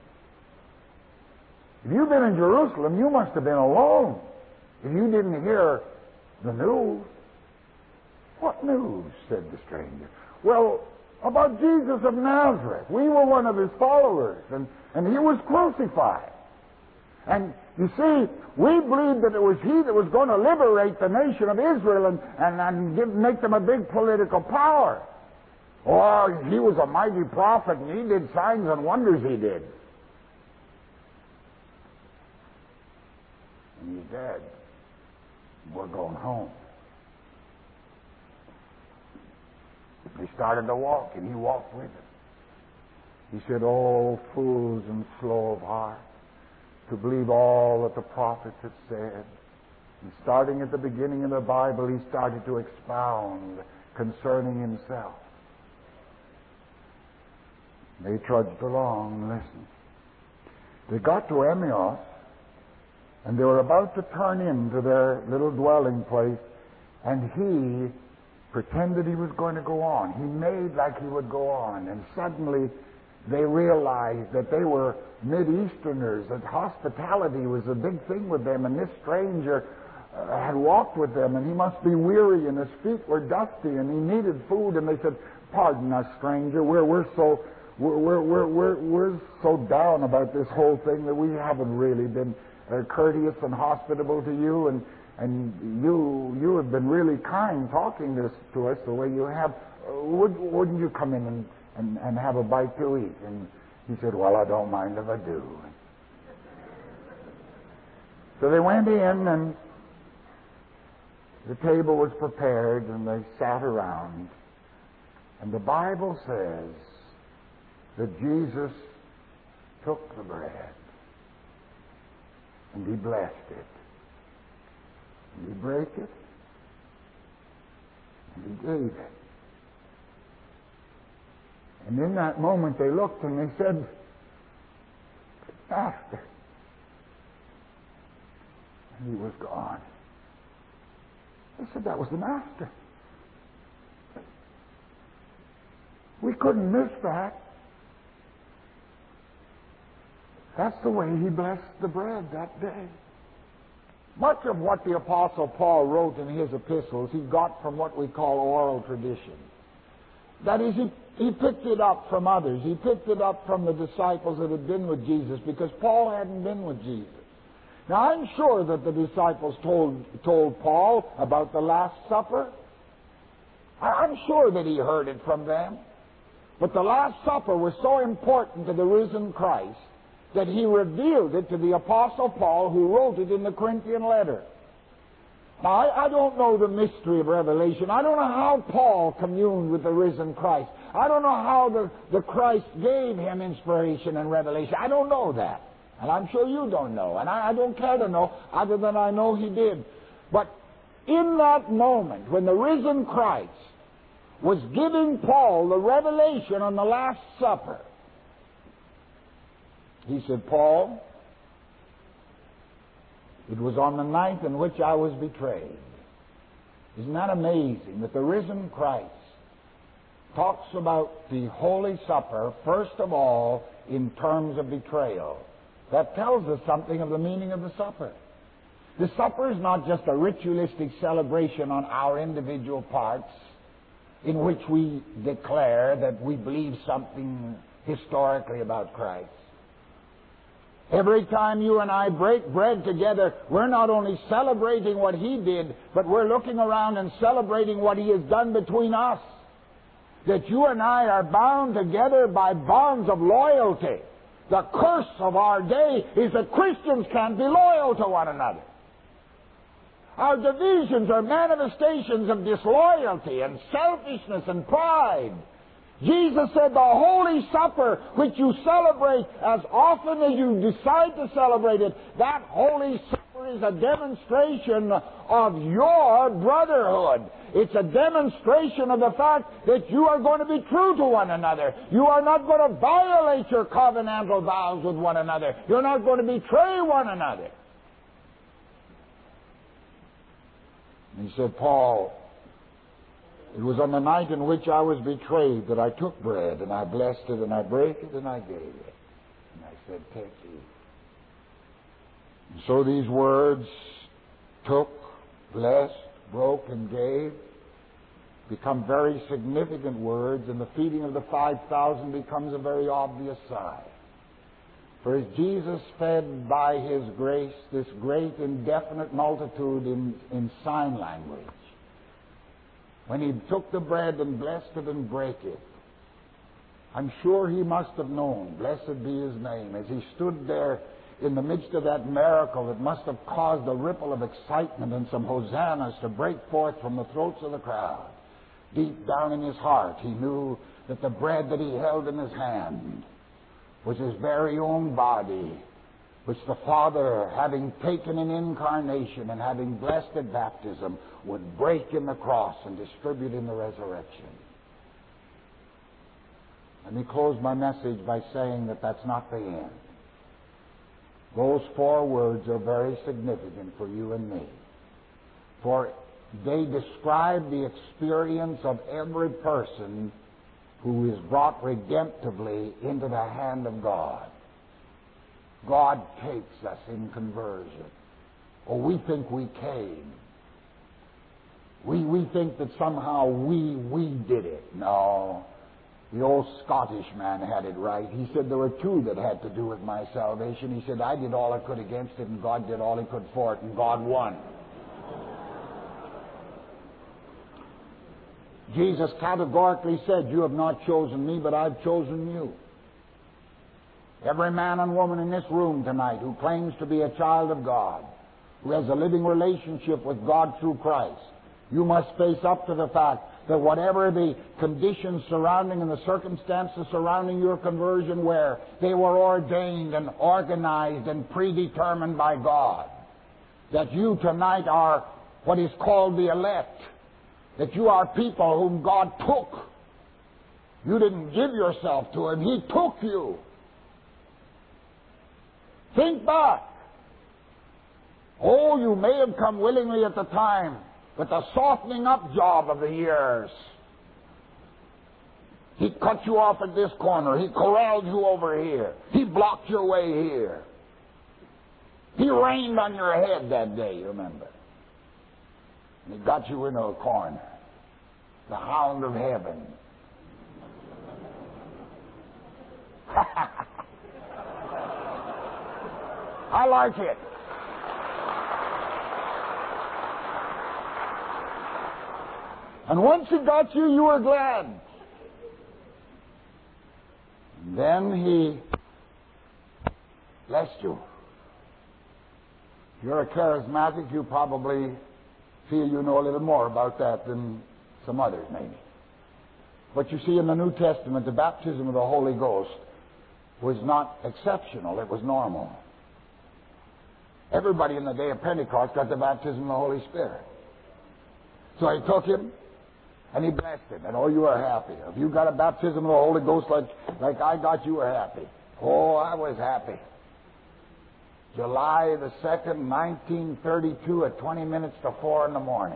If you've been in Jerusalem, you must have been alone. If you didn't hear the news. What news? Said the stranger. Well, about Jesus of Nazareth. We were one of his followers, and he was crucified. And you see, we believed that it was he that was going to liberate the nation of Israel and make them a big political power. Oh, he was a mighty prophet, and he did signs and wonders, he did. And he's dead. We're going home. They started to walk, and he walked with them. He said, oh, fools and slow of heart, to believe all that the prophets had said. And starting at the beginning of the Bible, he started to expound concerning himself. They trudged along, listened. They got to Emmaus, and they were about to turn into their little dwelling place, and he pretended he was going to go on. He made like he would go on, and suddenly they realized that they were Mid-Easterners, that hospitality was a big thing with them, and this stranger had walked with them, and he must be weary, and his feet were dusty, and he needed food. And they said, pardon us, stranger, we're so down about this whole thing that we haven't really been courteous and hospitable to you, and you have been really kind talking to us the way you have. wouldn't you come in and have a bite to eat? And he said, well, I don't mind if I do. So they went in, and the table was prepared, and they sat around. And the Bible says that Jesus took the bread, and he blessed it, and he brake it, and he gave it. And in that moment they looked and they said, Master. And he was gone. They said that was the Master. We couldn't miss that. That's the way he blessed the bread that day. Much of what the Apostle Paul wrote in his epistles, he got from what we call oral tradition. That is, he picked it up from others. He picked it up from the disciples that had been with Jesus, because Paul hadn't been with Jesus. Now, I'm sure that the disciples told Paul about the Last Supper. I'm sure that he heard it from them. But the Last Supper was so important to the risen Christ that he revealed it to the Apostle Paul, who wrote it in the Corinthian letter. Now, I don't know the mystery of Revelation. I don't know how Paul communed with the risen Christ. I don't know how the Christ gave him inspiration and revelation. I don't know that. And I'm sure you don't know. And I don't care to know, other than I know he did. But in that moment, when the risen Christ was giving Paul the revelation on the Last Supper, he said, Paul, it was on the night in which I was betrayed. Isn't that amazing that the risen Christ talks about the Holy Supper, first of all, in terms of betrayal? That tells us something of the meaning of the supper. The supper is not just a ritualistic celebration on our individual parts in which we declare that we believe something historically about Christ. Every time you and I break bread together, we're not only celebrating what he did, but we're looking around and celebrating what he has done between us. That you and I are bound together by bonds of loyalty. The curse of our day is that Christians can't be loyal to one another. Our divisions are manifestations of disloyalty and selfishness and pride. Jesus said the Holy Supper, which you celebrate as often as you decide to celebrate it, that Holy Supper is a demonstration of your brotherhood. It's a demonstration of the fact that you are going to be true to one another. You are not going to violate your covenantal vows with one another. You're not going to betray one another. And he said, Paul, it was on the night in which I was betrayed that I took bread, and I blessed it, and I brake it, and I gave it. And I said, take it. And so these words, took, blessed, broke, and gave, become very significant words, and the feeding of the 5,000 becomes a very obvious sign. For as Jesus fed by his grace this great indefinite multitude in sign language, when he took the bread and blessed it and brake it, I'm sure he must have known, blessed be his name, as he stood there in the midst of that miracle that must have caused a ripple of excitement and some hosannas to break forth from the throats of the crowd. Deep down in his heart, he knew that the bread that he held in his hand was his very own body, which the Father, having taken in incarnation and having blessed at baptism, would break in the cross and distribute in the resurrection. Let me close my message by saying that that's not the end. Those 4 words are very significant for you and me, for they describe the experience of every person who is brought redemptively into the hand of God. God takes us in conversion. Or we think we came. We think that somehow we did it. No. The old Scottish man had it right. He said there were 2 that had to do with my salvation. He said, I did all I could against it, and God did all he could for it, and God won. Jesus categorically said, "You have not chosen me, but I've chosen you." Every man and woman in this room tonight who claims to be a child of God, who has a living relationship with God through Christ, you must face up to the fact that whatever the conditions surrounding and the circumstances surrounding your conversion were, they were ordained and organized and predetermined by God. That you tonight are what is called the elect. That you are people whom God took. You didn't give yourself to Him. He took you. Think back. Oh, you may have come willingly at the time, but the softening up job of the years. He cut you off at this corner. He corralled you over here. He blocked your way here. He rained on your head that day, you remember. And He got you into a corner. The hound of heaven. I like it. And once He got you, you were glad. And then He blessed you. If you're a charismatic, you probably feel you know a little more about that than some others, maybe. But you see, in the New Testament, the baptism of the Holy Ghost was not exceptional. It was normal. Everybody in the day of Pentecost got the baptism of the Holy Spirit. So He took him and He blessed him. And oh, you are happy. If you got a baptism of the Holy Ghost like I got, you were happy. Oh, I was happy. July the 2nd, 1932 at 20 minutes to 4 in the morning.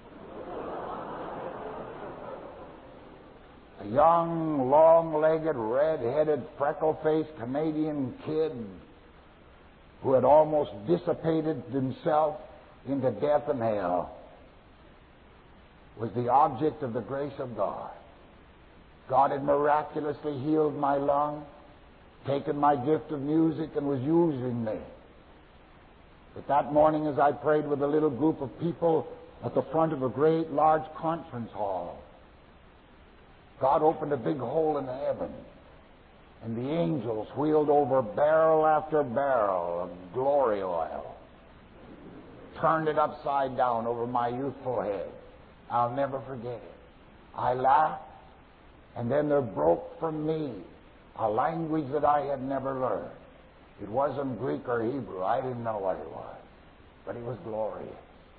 A young, long-legged, red-headed, freckle-faced Canadian kid who had almost dissipated himself into death and hell was the object of the grace of God. God had miraculously healed my lung, taken my gift of music, and was using me. But that morning, as I prayed with a little group of people at the front of a great, large conference hall, God opened a big hole in heaven, and the angels wheeled over barrel after barrel of glory oil, turned it upside down over my youthful head. I'll never forget it. I laughed, and then there broke from me a language that I had never learned. It wasn't Greek or Hebrew. I didn't know what it was, but it was glorious.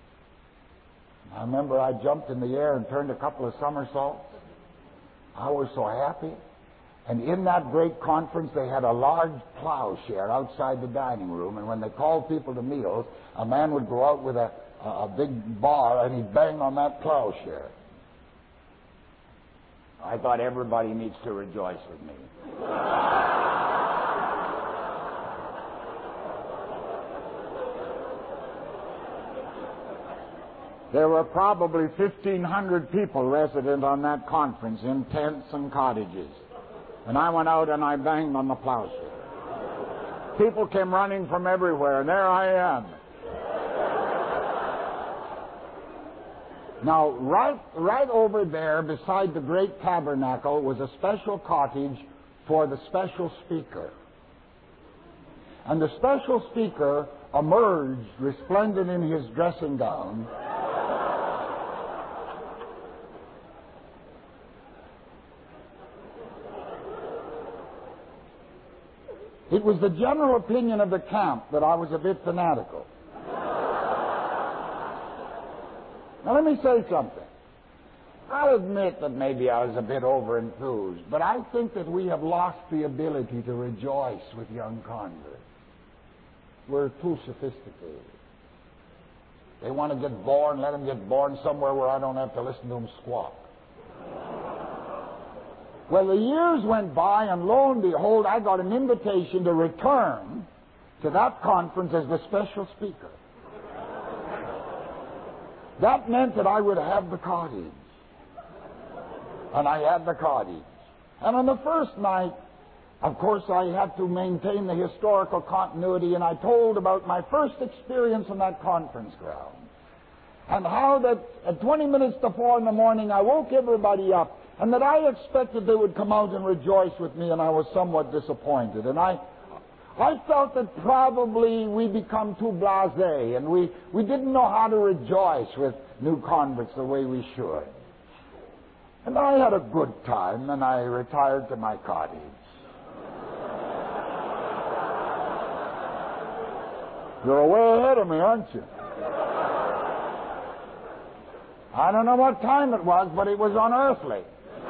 I remember I jumped in the air and turned a couple of somersaults. I was so happy. And in that great conference, they had a large plowshare outside the dining room, and when they called people to meals, a man would go out with a big bar, and he'd bang on that plowshare. I thought everybody needs to rejoice with me. There were probably 1,500 people resident on that conference in tents and cottages. And I went out and I banged on the plowshare. People came running from everywhere, and there I am. Now, right over there beside the great tabernacle was a special cottage for the special speaker. And the special speaker emerged resplendent in his dressing gown. It was the general opinion of the camp that I was a bit fanatical. Now let me say something. I'll admit that maybe I was a bit over-enthused, but I think that we have lost the ability to rejoice with young converts. We're too sophisticated. They want to get born, let them get born somewhere where I don't have to listen to them squawk. Well, the years went by, and lo and behold, I got an invitation to return to that conference as the special speaker. That meant that I would have the cottage. And I had the cottage. And on the first night, of course, I had to maintain the historical continuity, and I told about my first experience in that conference ground. and how that at 20 minutes to 4 in the morning I woke everybody up, and that I expected they would come out and rejoice with me, and I was somewhat disappointed. And I felt that probably we become too blasé, and we didn't know how to rejoice with new converts the way we should. And I had a good time, and I retired to my cottage. You're way ahead of me, aren't you? I don't know what time it was, but it was unearthly.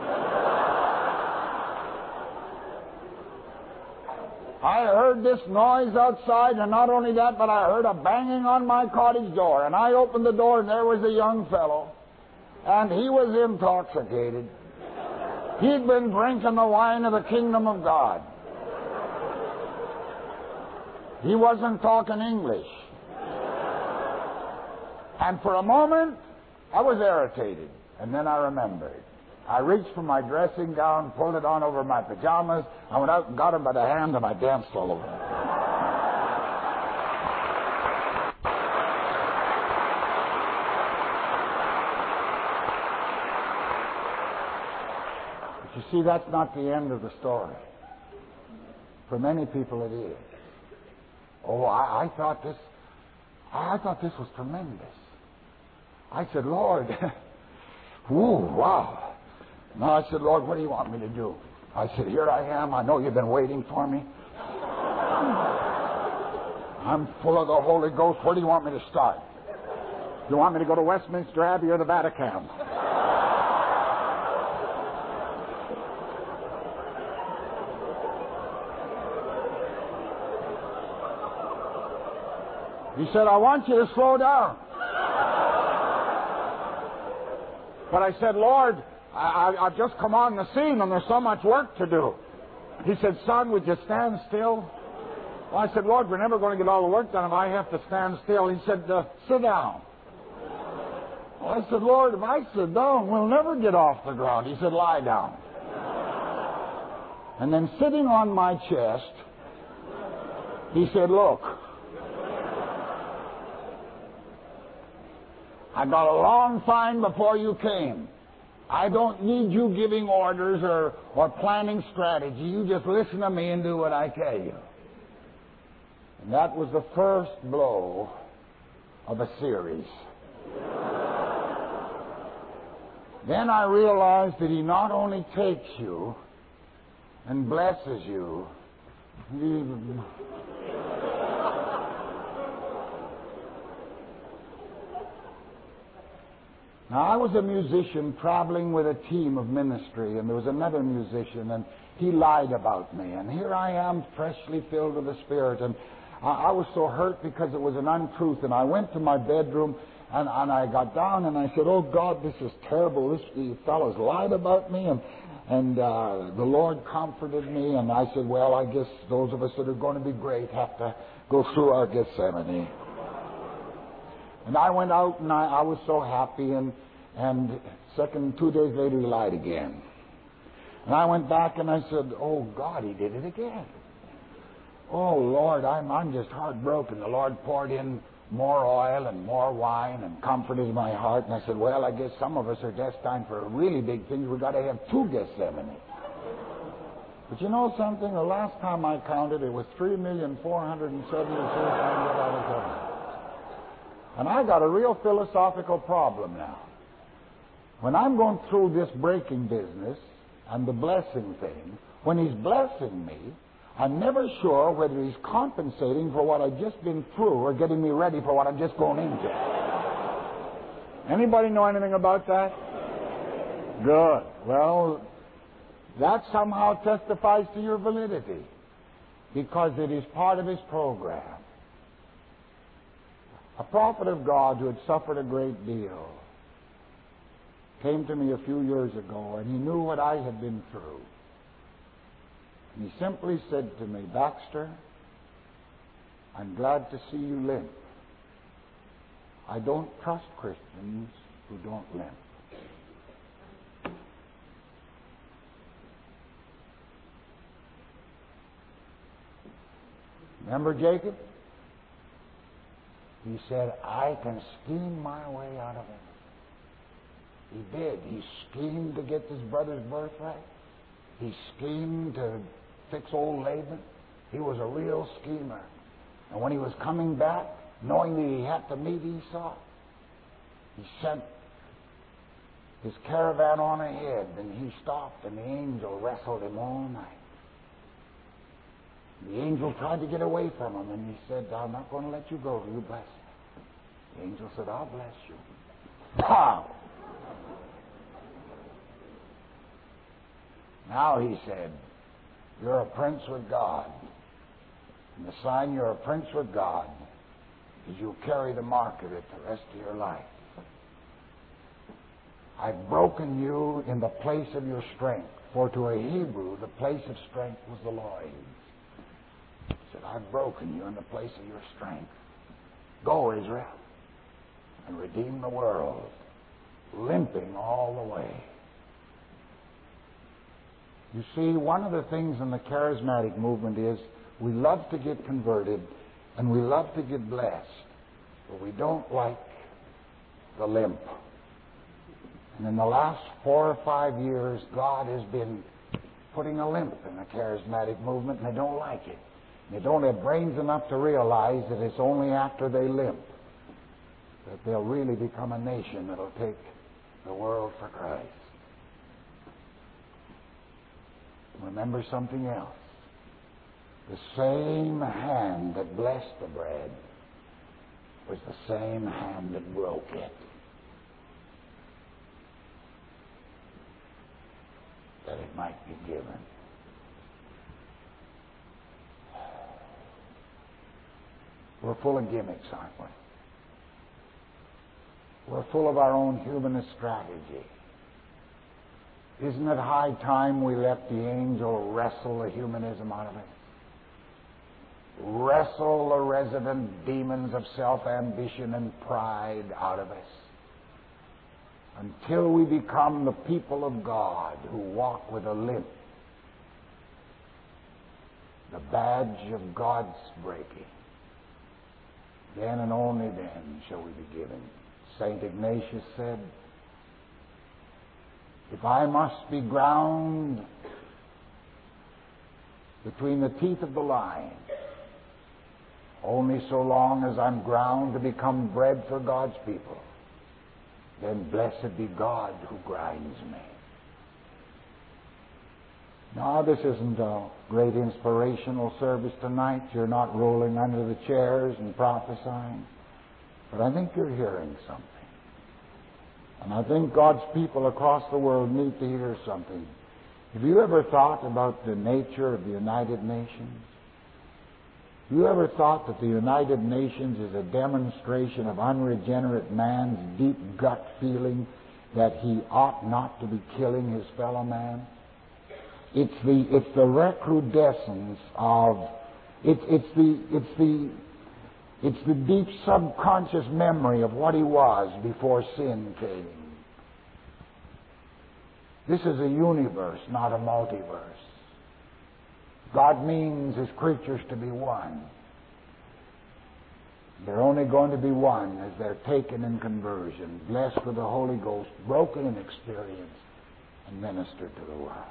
I heard this noise outside, and not only that, but I heard a banging on my cottage door. And I opened the door, and there was a young fellow, and he was intoxicated. He'd been drinking the wine of the kingdom of God. He wasn't talking English. And for a moment, I was irritated. And then I remembered. I reached for my dressing gown, pulled it on over my pajamas. I went out and got him by the hand, and I danced all over him. But you see, that's not the end of the story. For many people it is. Oh, I thought this was tremendous. I said, Lord, ooh, wow. No, I said, Lord, what do you want me to do? I said, here I am. I know you've been waiting for me. I'm full of the Holy Ghost. Where do you want me to start? Do you want me to go to Westminster Abbey or the Vatican? He said, I want you to slow down. But I said, Lord, I've just come on the scene and there's so much work to do. He said, son, would you stand still? Well, I said, Lord, we're never going to get all the work done if I have to stand still. He said, sit down. Well, I said, Lord, if I sit down, we'll never get off the ground. He said, lie down. And then sitting on my chest, he said, look, I got a long time before you came. I don't need you giving orders or planning strategy. You just listen to me and do what I tell you. And that was the first blow of a series. Then I realized that he not only takes you and blesses you, Now, I was a musician traveling with a team of ministry, and there was another musician, and he lied about me. And here I am, freshly filled with the Spirit, and I was so hurt because it was an untruth. And I went to my bedroom, and I got down, and I said, oh, God, this is terrible. These fellows lied about me, and the Lord comforted me. And I said, well, I guess those of us that are going to be great have to go through our Gethsemane. And I went out, and I was so happy, and 2 days later, he lied again. And I went back, and I said, oh, God, he did it again. Oh, Lord, I'm just heartbroken. The Lord poured in more oil and more wine and comforted my heart. And I said, well, I guess some of us are destined for really big things. We've got to have 2 Gethsemane. But you know something? The last time I counted, it was 3,476,000. And I got a real philosophical problem now. When I'm going through this breaking business and the blessing thing, when he's blessing me, I'm never sure whether he's compensating for what I've just been through or getting me ready for what I'm just going into. Anybody know anything about that? Good. Well, that somehow testifies to your validity because it is part of his program. A prophet of God who had suffered a great deal came to me a few years ago, and he knew what I had been through. And he simply said to me, Baxter, I'm glad to see you limp. I don't trust Christians who don't limp. Remember Jacob? He said, I can scheme my way out of it. He did. He schemed to get his brother's birthright. He schemed to fix old Laban. He was a real schemer. And when he was coming back, knowing that he had to meet Esau, he sent his caravan on ahead, and he stopped, and the angel wrestled him all night. The angel tried to get away from him, and he said, I'm not going to let you go till you bless me. The angel said, I'll bless you. Pow! Now, he said, you're a prince with God. And the sign you're a prince with God is you'll carry the mark of it the rest of your life. I've broken you in the place of your strength. For to a Hebrew, the place of strength was the loins. He said, I've broken you in the place of your strength. Go, Israel, and redeem the world, limping all the way. You see, one of the things in the charismatic movement is we love to get converted and we love to get blessed, but we don't like the limp. And in the last 4 or 5 years, God has been putting a limp in the charismatic movement, and they don't like it. They don't have brains enough to realize that it's only after they limp that they'll really become a nation that'll take the world for Christ. Remember something else. The same hand that blessed the bread was the same hand that broke it. That it might be given. We're full of gimmicks, aren't we? We're full of our own humanist strategy. Isn't it high time we let the angel wrestle the humanism out of it? Wrestle the resident demons of self-ambition and pride out of us, until we become the people of God who walk with a limp, the badge of God's breaking. Then and only then shall we be given. St. Ignatius said, if I must be ground between the teeth of the lion, only so long as I'm ground to become bread for God's people, then blessed be God who grinds me. Now, this isn't a great inspirational service tonight. You're not rolling under the chairs and prophesying. But I think you're hearing something. And I think God's people across the world need to hear something. Have you ever thought about the nature of the United Nations? Have you ever thought that the United Nations is a demonstration of unregenerate man's deep gut feeling that he ought not to be killing his fellow man? It's the recrudescence of it's the deep subconscious memory of what he was before sin came. This is a universe, not a multiverse. God means His creatures to be one. They're only going to be one as they're taken in conversion, blessed with the Holy Ghost, broken in experience, and ministered to the world.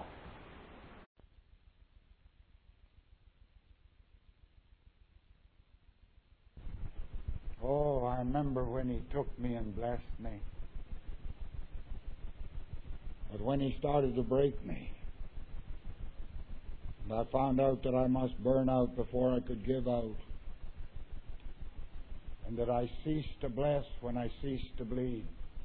Oh, I remember when He took me and blessed me. But when He started to break me, and I found out that I must burn out before I could give out, and that I ceased to bless when I ceased to bleed.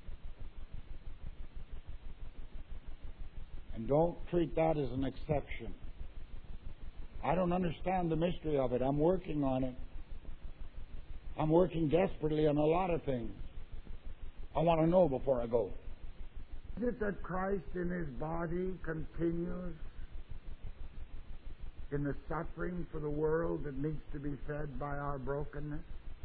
And don't treat that as an exception. I don't understand the mystery of it. I'm working on it. I'm working desperately on a lot of things. I want to know before I go. Is it that Christ in His body continues in the suffering for the world that needs to be fed by our brokenness?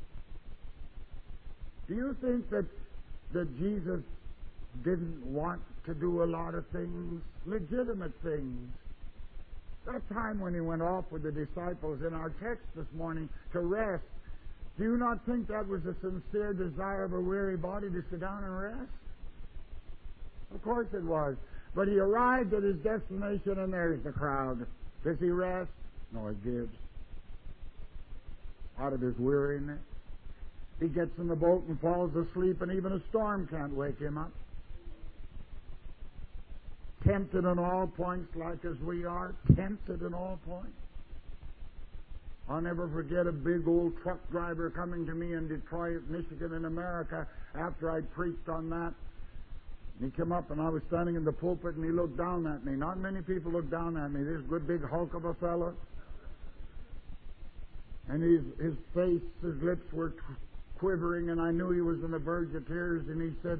Do you think that Jesus didn't want to do a lot of things, legitimate things? That time when He went off with the disciples in our text this morning to rest, Do you not think that was a sincere desire of a weary body to sit down and rest? Of course it was. But he arrived at his destination, and there's the crowd. Does he rest? No, he gives. Out of his weariness. He gets in the boat and falls asleep, and even a storm can't wake him up. Tempted in all points like as we are. Tempted in all points. I'll never forget a big old truck driver coming to me in Detroit, Michigan, in America, after I'd preached on that. He came up, and I was standing in the pulpit, and he looked down at me. Not many people look down at me. This good big hulk of a fella. And his face, his lips were quivering, and I knew he was on the verge of tears, and he said,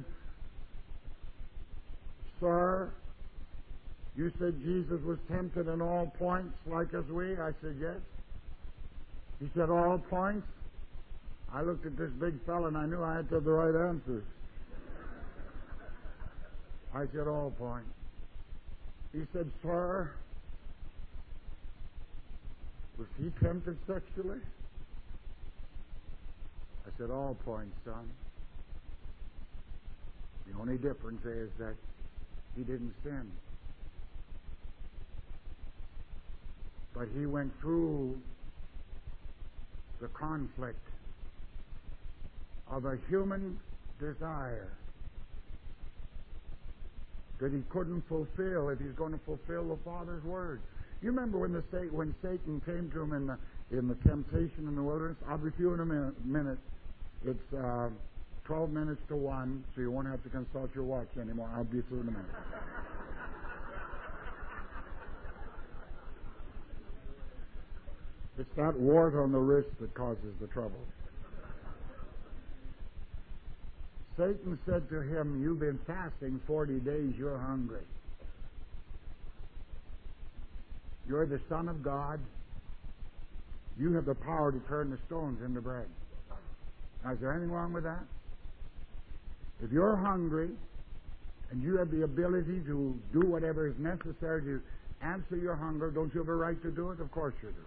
"Sir, you said Jesus was tempted in all points like as we?" I said, "Yes." He said, "All points?" I looked at this big fella, and I knew I had to have the right answer. I said, "All points." He said, "Sir, was he tempted sexually?" I said, "All points, son. The only difference is that he didn't sin. But he went through the conflict of a human desire that he couldn't fulfill if he's going to fulfill the Father's word." You remember when Satan came to him in the temptation in the wilderness? I'll be through in a minute. It's 12 minutes to 1, so you won't have to consult your watch anymore. I'll be through in a minute. It's that wart on the wrist that causes the trouble. Satan said to him, "You've been fasting 40 days, you're hungry. You're the Son of God. You have the power to turn the stones into bread." Now, is there anything wrong with that? If you're hungry and you have the ability to do whatever is necessary to answer your hunger, don't you have a right to do it? Of course you do.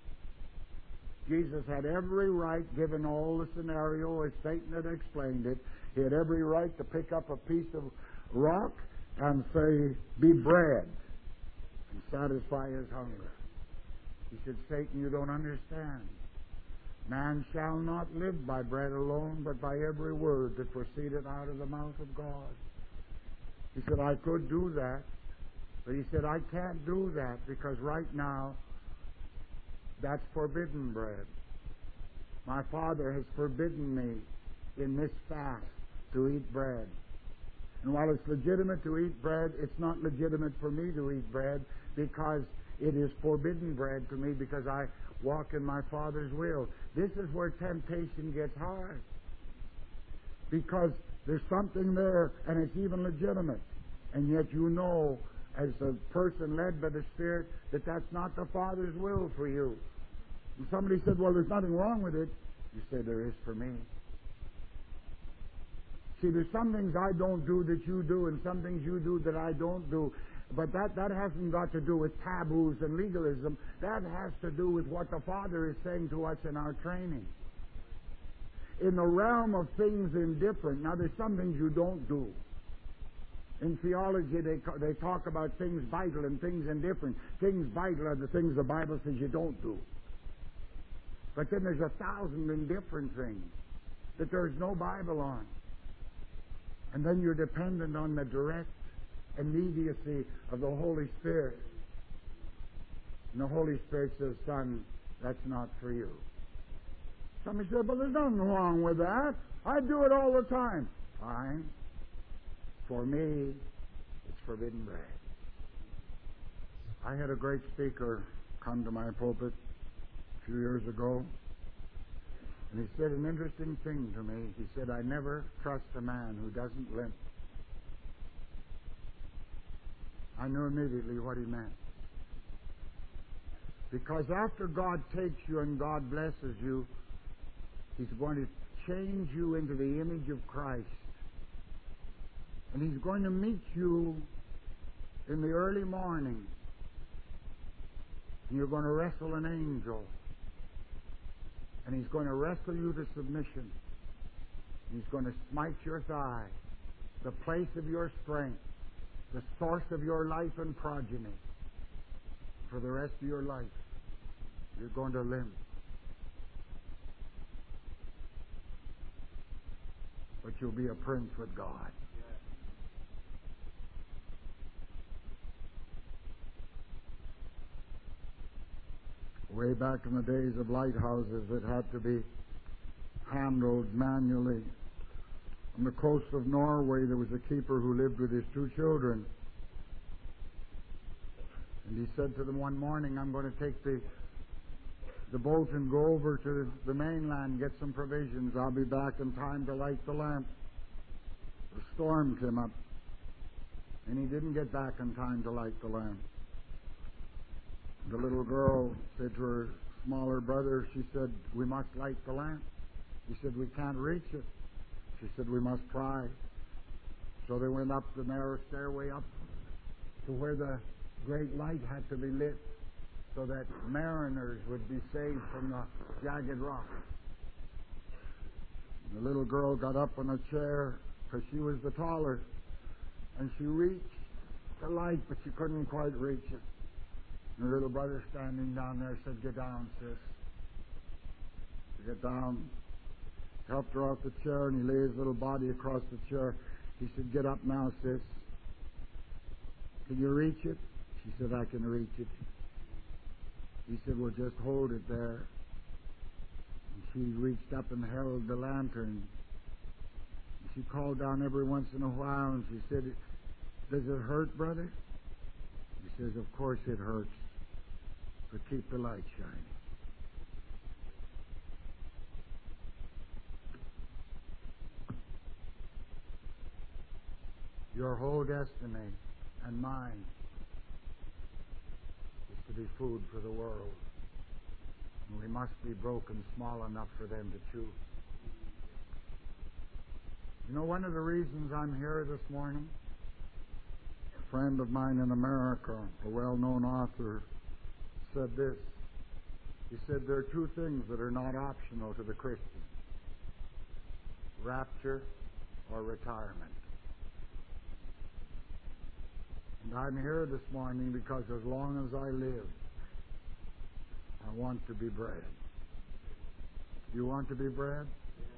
Jesus had every right, given all the scenario as Satan had explained it, he had every right to pick up a piece of rock and say, "Be bread," and satisfy his hunger. He said, "Satan, you don't understand. Man shall not live by bread alone, but by every word that proceeded out of the mouth of God." He said, "I could do that." But he said, "I can't do that because right now that's forbidden bread. My Father has forbidden me in this fast to eat bread. And while it's legitimate to eat bread, it's not legitimate for me to eat bread because it is forbidden bread to me because I walk in my Father's will." This is where temptation gets hard. Because there's something there and it's even legitimate. And yet you know, as a person led by the Spirit, that that's not the Father's will for you. And somebody said, "Well, there's nothing wrong with it." You say, "There is for me." See, there's some things I don't do that you do, and some things you do that I don't do. But that hasn't got to do with taboos and legalism. That has to do with what the Father is saying to us in our training. In the realm of things indifferent, now there's some things you don't do. In theology, they talk about things vital and things indifferent. Things vital are the things the Bible says you don't do. But then there's 1,000 indifferent things that there's no Bible on. And then you're dependent on the direct immediacy of the Holy Spirit. And the Holy Spirit says, "Son, that's not for you." Somebody said, "But there's nothing wrong with that. I do it all the time." Fine. For me, it's forbidden bread. I had a great speaker come to my pulpit a few years ago, and he said an interesting thing to me. He said, "I never trust a man who doesn't limp." I knew immediately what he meant. Because after God takes you and God blesses you, He's going to change you into the image of Christ. And He's going to meet you in the early morning. And you're going to wrestle an angel. And he's going to wrestle you to submission. He's going to smite your thigh, the place of your strength, the source of your life and progeny. For the rest of your life, you're going to limp. But you'll be a prince with God. Way back in the days of lighthouses, it had to be handled manually. On the coast of Norway, there was a keeper who lived with his 2 children. And he said to them one morning, I'm going to take the boat and go over to the mainland, get some provisions. I'll be back in time to light the lamp. The storm came up, and he didn't get back in time to light the lamp. The little girl said to her smaller brother, she said, we must light the lamp. He said, we can't reach it. She said, we must try. So they went up the narrow stairway up to where the great light had to be lit so that mariners would be saved from the jagged rock. The little girl got up on a chair because she was the taller, and she reached the light, but she couldn't quite reach it. And her little brother standing down there said, get down, sis. She got down, helped her off the chair, and he laid his little body across the chair. He said, get up now, sis. Can you reach it? She said, I can reach it. He said, well, just hold it there. And she reached up and held the lantern. She called down every once in a while, and she said, does it hurt, brother? He says, of course it hurts, but keep the light shining. Your whole destiny and mine is to be food for the world. And we must be broken small enough for them to chew. You know, one of the reasons I'm here this morning, a friend of mine in America, a well-known author, said this. He said there are 2 things that are not optional to the Christian: rapture or retirement. And I'm here this morning because as long as I live, I want to be bred. You want to be bred?